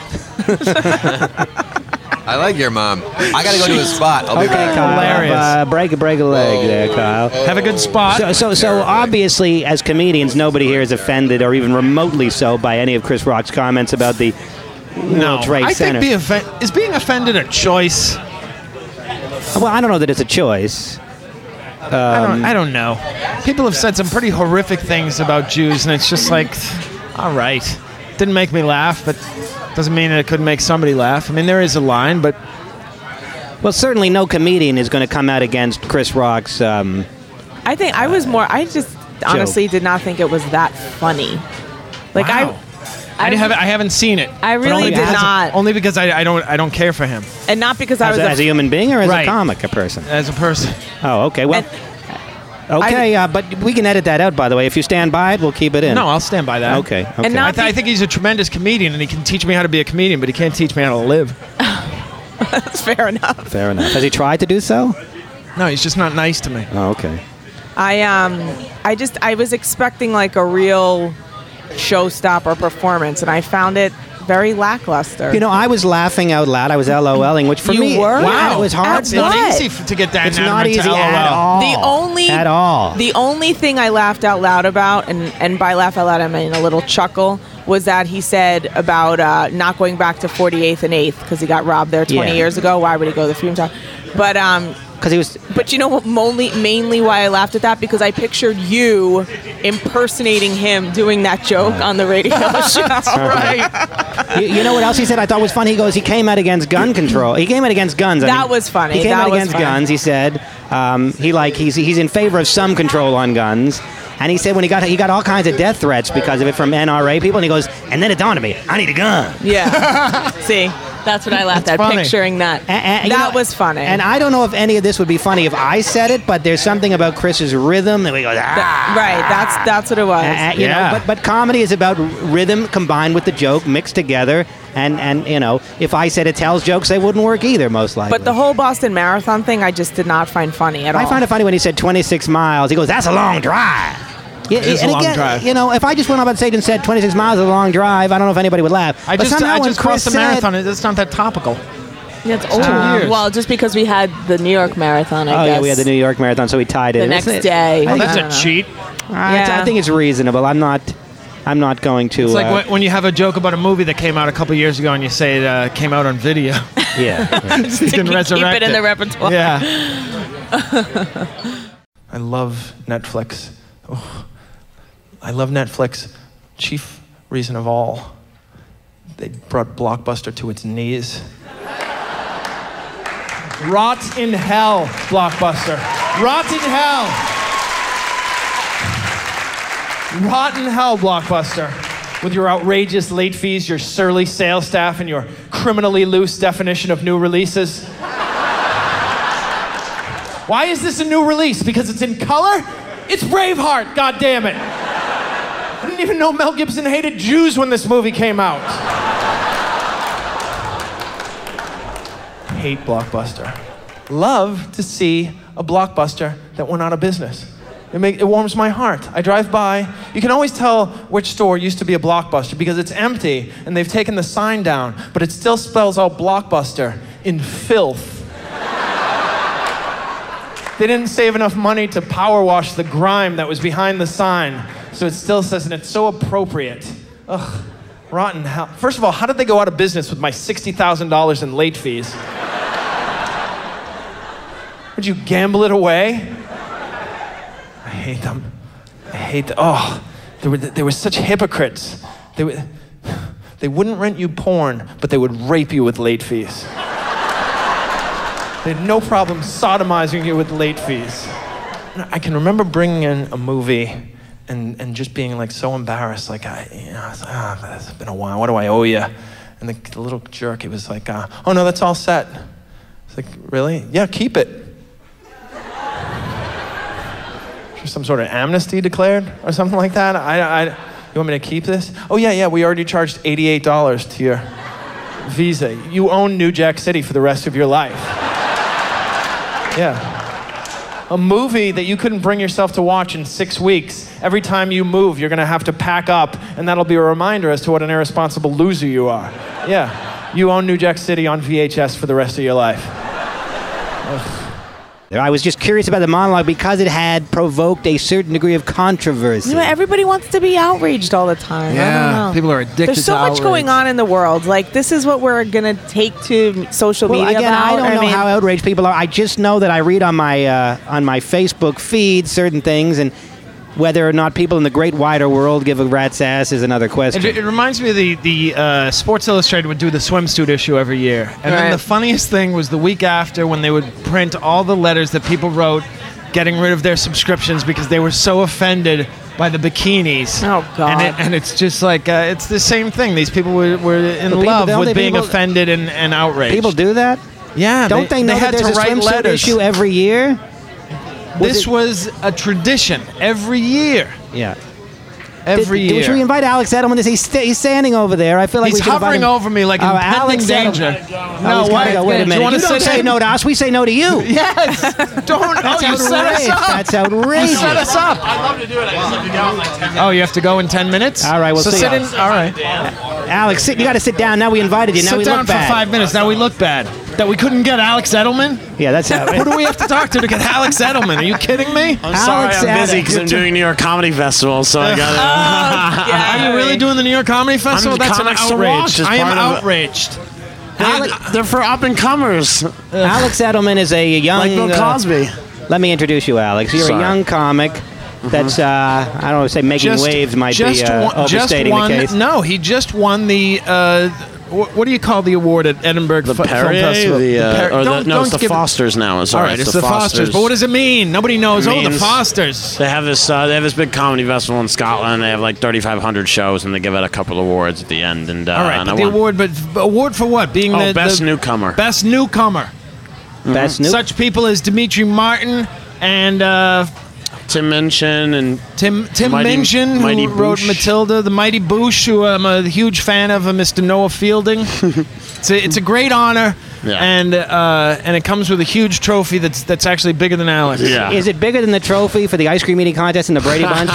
I like your mom. I got to go to a spot. I'll be Okay, back. Kyle. Hilarious. Break a leg there, Kyle. Have a good spot. So obviously, as comedians, nobody here is offended or even remotely so by any of Chris Rock's comments about the World Trade I Center. think is being offended a choice. Well, I don't know that it's a choice. I don't know. People have said some pretty horrific things about Jews, and it's just like, all right. Didn't make me laugh, but doesn't mean that it couldn't make somebody laugh. I mean, there is a line, but Well, certainly no comedian is going to come out against Chris Rock's. I think I was more. I just honestly did not think it was that funny. Like wow. I haven't seen it. I But really only did because- not. Only because I don't care for him and not because I was as a human being or as Right. a comic, a person? as a person. Oh, okay. Well, Okay, but we can edit that out, by the way. If you stand by it, we'll keep it in. No, I'll stand by that. Okay. And not I think he's a tremendous comedian, and he can teach me how to be a comedian, but he can't teach me how to live. That's fair enough. Fair enough. Has he tried to do so? No, he's just not nice to me. Oh, okay. I was expecting like a real showstopper performance, and I found it very lackluster. You know, I was laughing out loud. I was LOLing, which for You me, were? yeah, it was hard. It's not What? easy to get that It's not inanimate easy to LOL. at all. The only thing I laughed out loud about, and by laugh out loud I mean a little chuckle, was that he said about not going back to 48th and 8th because he got robbed there 20 Yeah. years ago. Why would he go to the Freedom Tower? But Because he was. But you know what? Mainly why I laughed at that, because I pictured you impersonating him doing that joke on the radio show. Right. You know what else he said I thought was funny? He goes, he came out against gun control. He came out against guns. That was funny. He came That out was against funny. guns. He said he's in favor of some control on guns. And he said when he got all kinds of death threats because of it from NRA people. And he goes, and then it dawned on me, I need a gun. Yeah. See, that's what I laughed at, funny. picturing that. And, you that know, was funny. And I don't know if any of this would be funny if I said it, but there's something about Chris's rhythm that we go, Right, that's what it was. You Yeah. know, but comedy is about rhythm combined with the joke mixed together. And you know, if I said Attell's jokes, they wouldn't work either, most likely. But the whole Boston Marathon thing, I just did not find funny at all. I find it funny when he said 26 miles. He goes, "That's a long drive." Yeah, It is and a long again, drive. you know, if I just went up on stage and said 26 miles is a long drive, I don't know if anybody would laugh. I But just somehow when crossed Chris the said- marathon. It's not that topical. That's It's 2 years. well, just because we had the New York Marathon, I Oh guess. yeah, we had the New York Marathon, so we tied it. The in. next Isn't it- day. I Oh, think, that's I a don't know. cheat. Yeah. I think it's reasonable. I'm not going to. It's like when you have a joke about a movie that came out a couple years ago and you say it came out on video. yeah. Just You to can keep resurrect it in the repertoire. Yeah. I love Netflix. Oh, I love Netflix. Chief reason of all, they brought Blockbuster to its knees. Rot in hell, Blockbuster. Rot in hell. Rot in hell, Blockbuster. With your outrageous late fees, your surly sales staff, and your criminally loose definition of new releases. Why is this a new release? Because it's in color? It's Braveheart, goddammit. I didn't even know Mel Gibson hated Jews when this movie came out. Hate Blockbuster. Love to see a Blockbuster that went out of business. It warms my heart. I drive by. You can always tell which store used to be a Blockbuster because it's empty and they've taken the sign down, but it still spells out Blockbuster in filth. They didn't save enough money to power wash the grime that was behind the sign, so it still says, and it's so appropriate. Ugh, rotten hell. First of all, how did they go out of business with my $60,000 in late fees? Would you gamble it away? I hate them. I hate them. Oh, they were such hypocrites. They wouldn't rent you porn, but they would rape you with late fees. They had no problem sodomizing you with late fees. I can remember bringing in a movie and just being like so embarrassed, like I was like, it's been a while. What do I owe you? And the little jerk, he was like, oh no, that's all set. It's like, really? Yeah, keep it. Is some sort of amnesty declared or something like that? You want me to keep this? Oh yeah, we already charged $88 to your Visa. You own New Jack City for the rest of your life. Yeah. A movie that you couldn't bring yourself to watch in 6 weeks. Every time you move, you're gonna have to pack up, and that'll be a reminder as to what an irresponsible loser you are. Yeah. You own New Jack City on VHS for the rest of your life. Ugh. I was just curious about the monologue because it had provoked a certain degree of controversy. You know, everybody wants to be outraged all the time. I don't know. People are addicted There's so to much outrage. going on in the world. Like, this is what we're going to take to social Well, media again, about. I don't know mean, how outraged people are. I just know that I read on my Facebook feed certain things, and whether or not people in the great wider world give a rat's ass is another question. It reminds me of the Sports Illustrated would do the swimsuit issue every year. And then Right. the funniest thing was the week after when they would print all the letters that people wrote getting rid of their subscriptions because they were so offended by the bikinis. Oh, God. And it's just like, it's the same thing. These people were in But love don't with they- being people- offended and outraged. People do that? Yeah. Don't they know had that there's to a write swimsuit letters. issue every year? This was a tradition every year. Yeah. Every year. Should we invite Alex Edelman? He's standing over there. I feel like He's we should invite hovering him. over me like impending Alex danger. Edelman. No, Wait a minute. You want You to don't say no to us. We say no to you. Yes. Don't. That's you set us outrageous. up. That's outrageous. You set us up. I'd love to do it. I just have to go in like 10 minutes. Oh, you have to go in 10 minutes? All right, we'll so see. sit in. All right. Alex, you got to sit down. Now we invited you. Now Sit we down look for bad. 5 minutes. Now we look bad. That we couldn't get Alex Edelman? Yeah, that's how. Who do we have to talk to get Alex Edelman? Are you kidding me? I'm sorry, Alex, I'm busy because I'm doing New York Comedy Festival, so I got Are you really doing the New York Comedy Festival? the That's an comics to watch outrage. as I am part of it. outraged. They're for up and comers, Alex Edelman is a young. like Bill Cosby. Let me introduce you, Alex. You're Sorry. a young comic. That's I don't want to say making waves might be overstating the case. No, he just won the. What do you call the award at Edinburgh Film Perrier, Festival? it's the Fosters now. All right, it's the Fosters. But what does it mean? Nobody knows. It Oh, the means- Fosters. They have this big comedy festival in Scotland. They have like 3,500 shows, and they give out a couple awards at the end. And All right, and but I the won. award for what? Being the best the newcomer. Best newcomer. Best new. Such people as Dimitri Martin and Tim Minchin and Tim Mighty- Minchin, Mighty who wrote Boosh. Matilda, the Mighty Boosh, who I'm a huge fan of, Mr. Noah Fielding. It's a great honor, Yeah. and it comes with a huge trophy that's actually bigger than Alex. Yeah. Is it bigger than the trophy for the ice cream eating contest in the Brady Bunch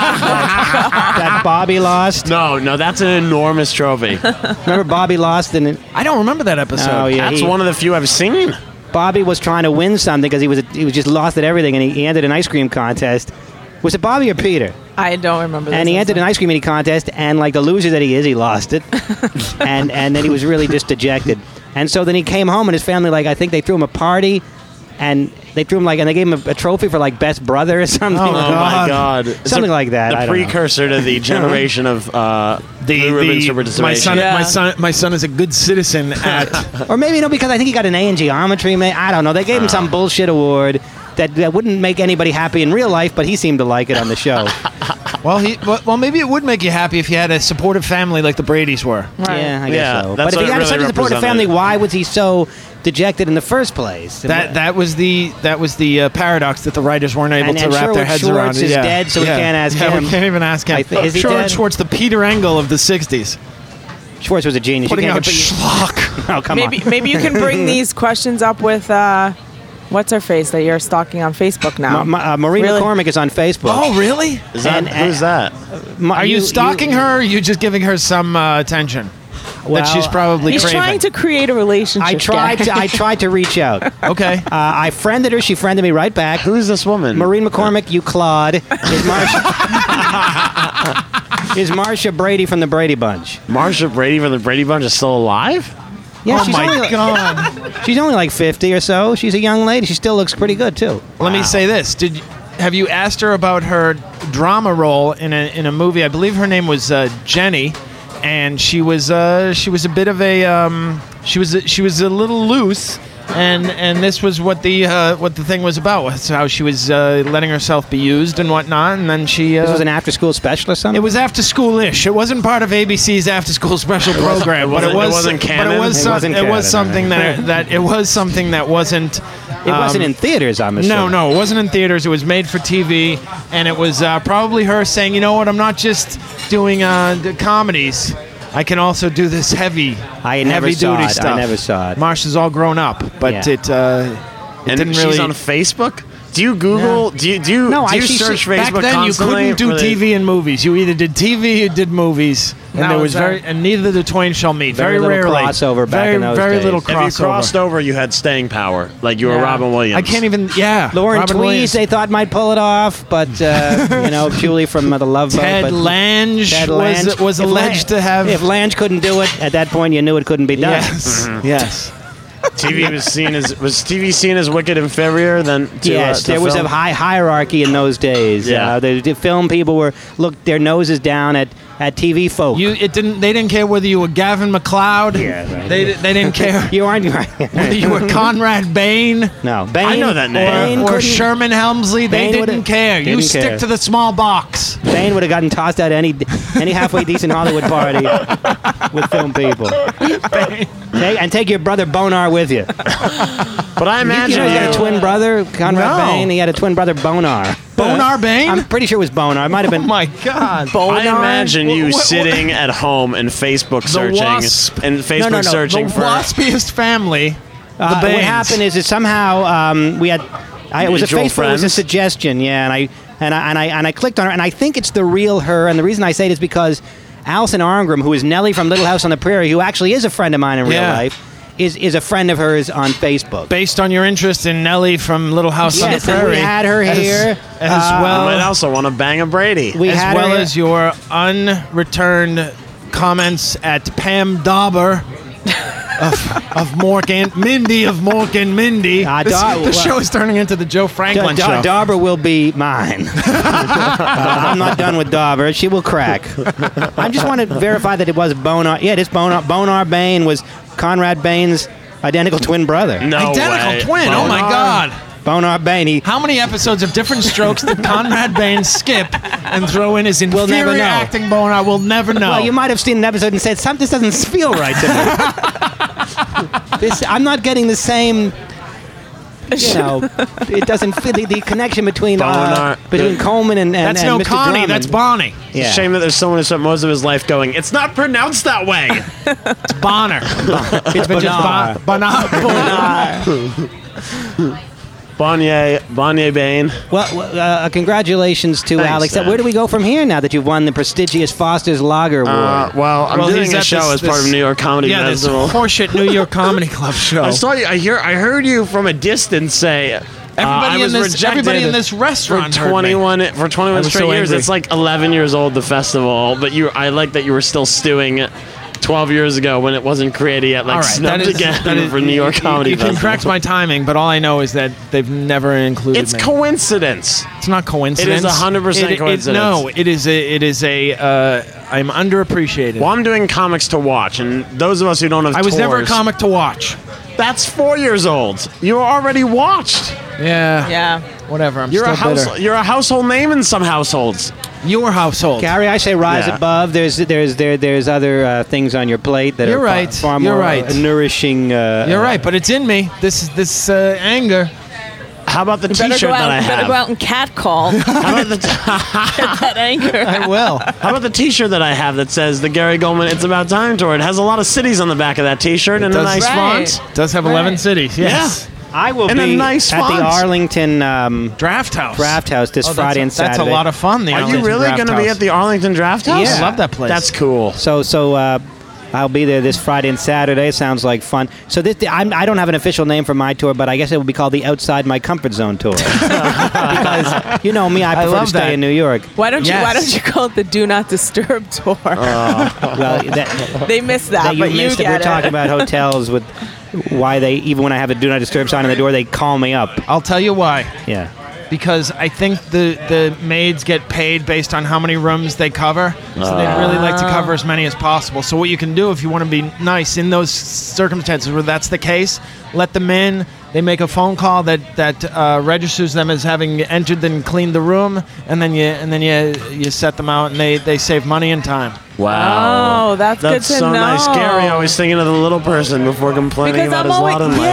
that Bobby lost? No, that's an enormous trophy. Remember Bobby lost and I don't remember that episode. Oh, yeah. That's one of the few I've seen. Bobby was trying to win something because he was just lost at everything, and he entered an ice cream contest. Was it Bobby or Peter? I don't remember this. And he entered an ice cream eating contest, and like the loser that he is, he lost it, and then he was really just dejected. And so then he came home, and his family, like, I think they threw him a party, and they threw him and they gave him a trophy for like best brother or something. Oh, Oh my God! Something like that. I The don't know. precursor to the generation of blue ribbons for participation. my son is a good citizen at. Or maybe because I think he got an A in geometry. I don't know. They gave him some bullshit award that wouldn't make anybody happy in real life, but he seemed to like it on the show. Well, maybe it would make you happy if you had a supportive family like the Brady's were. Right. Yeah, I guess Yeah, so. that's But if what he it had really such a supportive represented. family, why was he so dejected in the first place? That was the paradox that the writers weren't able And to wrap Sherwood their heads Schwartz around. is dead, so we can't ask him. We can't even ask him. Is he Sherwood dead? Schwartz, the Peter Engel of the '60s, Schwartz was a genius. putting you out can't schlock. Oh, come on. Maybe you can bring these questions up with what's her face that you're stalking on Facebook now. Maureen Really? McCormick is on Facebook. Oh, really? Is that, who's that? Are you stalking her? Or are you just giving her some attention that she's probably He's craving? trying to create a relationship. I tried to reach out. Okay. I friended her. She friended me right back. Who's this woman? Maureen McCormick, you clod. Is Marsha Brady from the Brady Bunch. Marsha Brady from the Brady Bunch is still alive? Yeah, Oh she's my only, God. She's only like 50 or so. She's a young lady. She still looks pretty good, too. Let me say this: have you asked her about her drama role in a movie? I believe her name was Jenny, and she was a bit of a she was a little loose. And this was what the thing was about. Was how she was letting herself be used and whatnot. And then she This was an after-school special or something? it was after school-ish. It wasn't part of ABC's after-school special program, but it wasn't canon? But it was It wasn't it was canon, something that it was something that wasn't. It wasn't in theaters, I'm assuming. No, it wasn't in theaters. It was made for TV, and it was probably her saying, "You know what? I'm not just doing the comedies. I can also do this heavy never saw duty it. stuff." I never saw it. Marsha's all grown up, but Yeah. it And didn't she's really. on Facebook? Do you Google? Do you No, do you she search said- Facebook Back then, you constantly couldn't do for the- TV and movies. You either did TV, or you did movies, and Now there is was that- and neither the twain shall meet. Very Very little rarely crossover back very, in those very days. little If you crossover. crossed over, you had staying power. Like you were Yeah. Robin Williams. I can't even. Yeah, Lauren Robin Tweez, Williams. they thought might pull it off, but, Julie from The Love Boat. Ted but Lange Ted was Lange. was If alleged Lange- to have. If Lange couldn't do it, at that point you knew it couldn't be done. yes, yes. TV was TV seen as wicked inferior than to, Yes, to there was film? a high hierarchy in those days. Yeah. The film people were looked their noses down at TV folk. They didn't care whether you were Gavin McLeod. Yeah, right. They didn't care You aren't whether you were Conrad Bain. No, Bain. I know that name. Bain Or couldn't- Sherman Helmsley, they Bain didn't would've- care. You didn't stick care. to the small box. Bain would have gotten tossed out any halfway decent Hollywood party with film people. Take your brother Bonar with you. But I You imagine know, he had a twin brother, Conrad No. Bain. He had a twin brother, Bonar. Bonar Bain? I'm pretty sure it was Bonar. It might have Oh been. my God. I imagine you What- sitting at home and Facebook searching Wasp. and Facebook searching the for waspiest family. The What Bains. happened is somehow we had. It was a Mutual Facebook. It was a friends? suggestion, yeah, and I clicked on her, and I think it's the real her. And the reason I say it is because Alison Arngrim, who is Nellie from Little House on the Prairie, who actually is a friend of mine in real Yeah. life, is a friend of hers on Facebook. Based on your interest in Nellie from Little House on the Yes, and Prairie. we had her here. As I well, might also want to bang a Brady. We as had well her as your unreturned comments at Pam Dauber of Mork and Mindy of Mork and Mindy. This show is turning into the Joe Franklin show. Dauber will be mine. I'm not done with Dauber. She will crack. I just want to verify that it was Bonar. Yeah, it is Bonar. Bonar Bain was Conrad Bain's identical twin brother. No Identical way. twin. Oh my God. Bonar Bain. How many episodes of Different Strokes did Conrad Bain skip and throw in his We'll inferior never know. acting Bonar? We'll never know. Well, you might have seen an episode and said, "Something doesn't feel right to me." I'm not getting the same. You know, it doesn't fit the connection between Coleman and That's and no Mr. Connie. Drummond. That's Bonnie. It's a shame that there's someone who spent most of his life going, it's not pronounced that way. It's Bonner. It's Bonar. Bonar. Bonnier Bain. Well, congratulations to Thanks, Alex. Dan. Where do we go from here now that you've won the prestigious Foster's Lager Award? Well, I'm doing he's a at show this- as part of New York Comedy Yeah, this Festival. horseshit New York Comedy Club show. I saw you. I heard you from a distance say. I was Everybody in rejected this restaurant for heard me. 21 was straight so years. angry. It's like 11 years old, the festival. But I like that you were still stewing 12 years ago when it wasn't created yet. Like All right, snubbed again that is- for New York Comedy You can Festival. correct my timing, but all I know is that they've never included It's me. coincidence. It's not coincidence. It is 100% coincidence. No, it is a. I'm underappreciated. Well, I'm doing comics to watch, and those of us who don't have I was never a tours, comic to watch. That's 4 years old. You were already watched. Yeah. Yeah. Whatever. I'm You're still a bitter. you're a household name in some households. Your household. Gary, I say rise Yeah. above. There's other things on your plate that You're are right. far You're more right. nourishing. You're right, but it's in me. This anger. How about the You better T-shirt go out, that I you better have? go out and catcall. How about the Get that anger. I will. How about the T-shirt that I have that says the Gary Goldman It's About Time tour? It has a lot of cities on the back of that T-shirt and a does. nice Right. font. It does have 11 cities. Yes. I will And a be nice at the font. Arlington Draft House. Draft House this Friday and Saturday. That's a lot of fun. The Are you Arlington really Draft going to be House. at the Arlington Draft House? I love that place. That's cool. So I'll be there this Friday and Saturday. It sounds like fun. So I don't have an official name for my tour, but I guess it would be called the Outside My Comfort Zone Tour. Because you know me, I prefer to love stay that. in New York. Why don't Yes. you call it the Do Not Disturb tour? Well, that, They missed that, that you but you missed it. We're get talking it. about hotels with why they, even when I have a Do Not Disturb sign on the door, they call me up. I'll tell you why. Yeah. Because I think the maids get paid based on how many rooms they cover. So they really like to cover as many as possible. So what you can do if you want to be nice in those circumstances where that's the case, let them in. They make a phone call that registers them as having entered and cleaned the room, and then you set them out, and they save money and time. Oh, that's good to so know. nice. Gary always thinking of the little person before complaining Because about I'm his always, lot in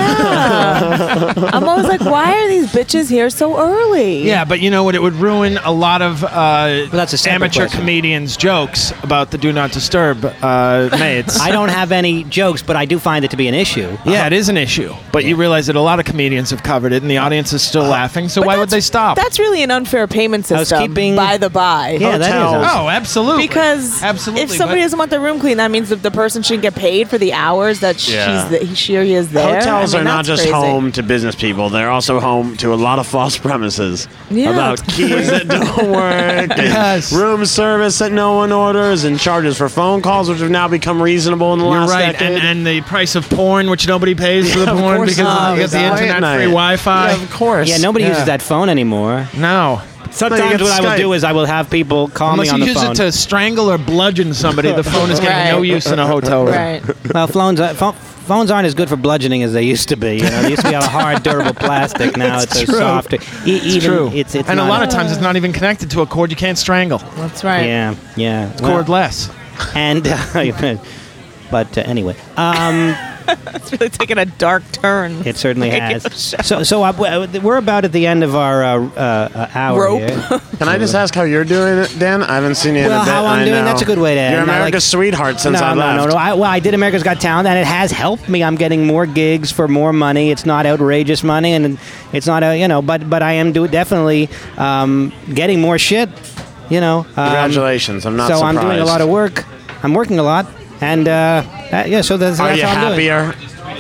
life. yeah. I'm always like, why are these bitches here so early? Yeah, but you know what? It would ruin a lot of that's a separate amateur question. comedians' jokes about the Do Not Disturb maids. I don't have any jokes, but I do find it to be an issue. Yeah, it is an issue. But you realize that a lot of comedians have covered it, and the audience is still laughing. So But why would they stop? That's really an unfair payment system. Housekeeping. By the by. Yeah, that is. Hotels. Oh, absolutely. Because absolutely. if somebody but- doesn't want the room clean, that means that the person shouldn't get paid for the hours that Yeah. she or he is there. Hotels I mean, are not that's just crazy. home to business people; they're also home to a lot of false premises Yeah. about keys that don't work, and Yes. room service that no one orders, and charges for phone calls, which have now become reasonable in the You're last right, decade. and the price of porn, which nobody pays for the Yeah, of porn course because not. you get the It's late internet night. free Wi-Fi. Yeah, of course. Yeah, nobody Yeah. uses that phone anymore. No, Sometimes get what I will Skype. do is I will have people call unless me on you the use phone. it to strangle or bludgeon somebody, the phone is getting Right. no use in a hotel room. Right. Well, phones aren't as good for bludgeoning as they used to be. You know, they used to be a hard, durable plastic. Now it's so true. soft. It's true. It's and a not lot of times it's not even connected to a cord you can't strangle. That's right. Yeah, yeah. It's cordless. And but anyway, It's really taken a dark turn. It certainly Radio has. show. So we're about at the end of our hour Rope. here. Can I just ask how you're doing, Dan? I haven't seen you in Well, a bit. how I'm I doing, know. that's a good way to end. You're I like- America's sweetheart since I left. No. I did America's Got Talent, and it has helped me. I'm getting more gigs for more money. It's not outrageous money, and it's not, but I am definitely getting more shit, Congratulations. I'm not so surprised. I'm doing a lot of work. I'm working a lot, and so that's Are you how I'm doing. happier?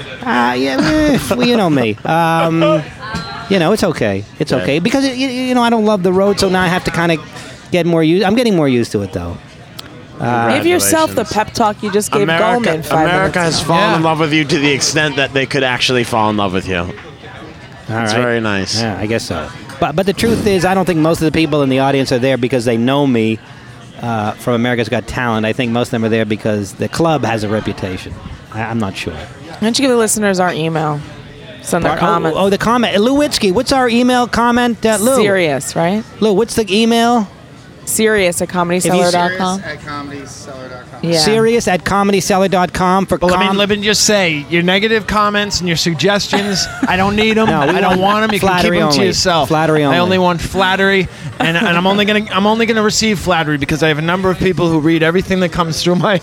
Well, you know me. It's okay. It's okay because I don't love the road, so now I have to kind of get more used. I'm getting more used to it though. Give yourself the pep talk you just gave Goldman 5 America minutes has ago. fallen in love with you to the extent that they could actually fall in love with you. All It's right. very nice. Yeah, I guess so. But the truth is, I don't think most of the people in the audience are there because they know me from America's Got Talent. I think most of them are there because the club has a reputation. I'm not sure. Why don't you give the listeners our email? Send their comments. Oh, the comment. Lou Witzke, what's our email comment? Lou. Serious, right? Lou, what's the email? Serious at comedyseller.com. At comedyseller.com. Yeah. Serious at comedyseller.com for Well, let me just say, your negative comments and your suggestions, I don't need them. No, we I don't want them. You can keep flattery them to only. yourself. Flattery only. I only want flattery, and I'm only gonna receive flattery because I have a number of people who read everything that comes through my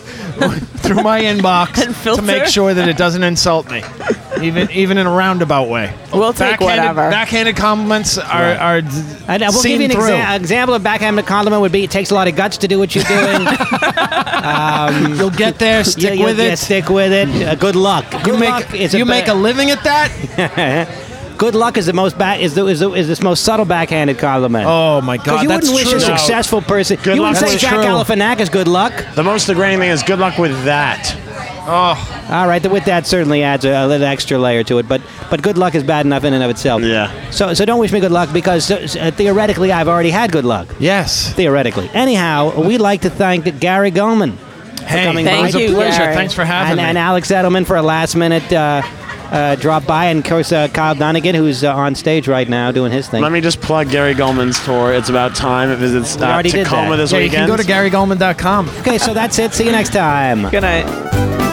inbox And filter? to make sure that it doesn't insult me, even in a roundabout way. We'll take whatever. Backhanded compliments are I we'll seen give you through. an example of backhanded compliment would be it takes a lot of guts to do what you're doing. You'll get there. Stick with it. Stick with it. Good luck. You make a living at that. Good luck is the most is the most subtle backhanded compliment. Oh my God, you that's wouldn't wish true. a successful person. Good You wouldn't luck say with- Jack true. Galifianakis good luck. The most degrading thing is good luck with that. Oh, All right, with that certainly adds a little extra layer to it, but good luck is bad enough in and of itself. Yeah. So don't wish me good luck because theoretically I've already had good luck. yes. Theoretically. Anyhow, we'd like to thank Gary Goldman. Hey, coming it Thank was a you, pleasure. Gary. Thanks for having and me. Alex Edelman for a last minute drop by, and of course Kyle Donegan, who's on stage right now doing his thing. Let me just plug Gary Goldman's tour. It's about time. It visits already did Tacoma that. this Yeah, you weekend. can go to GaryGoldman.com. Okay, so that's it. See you next time. Good night.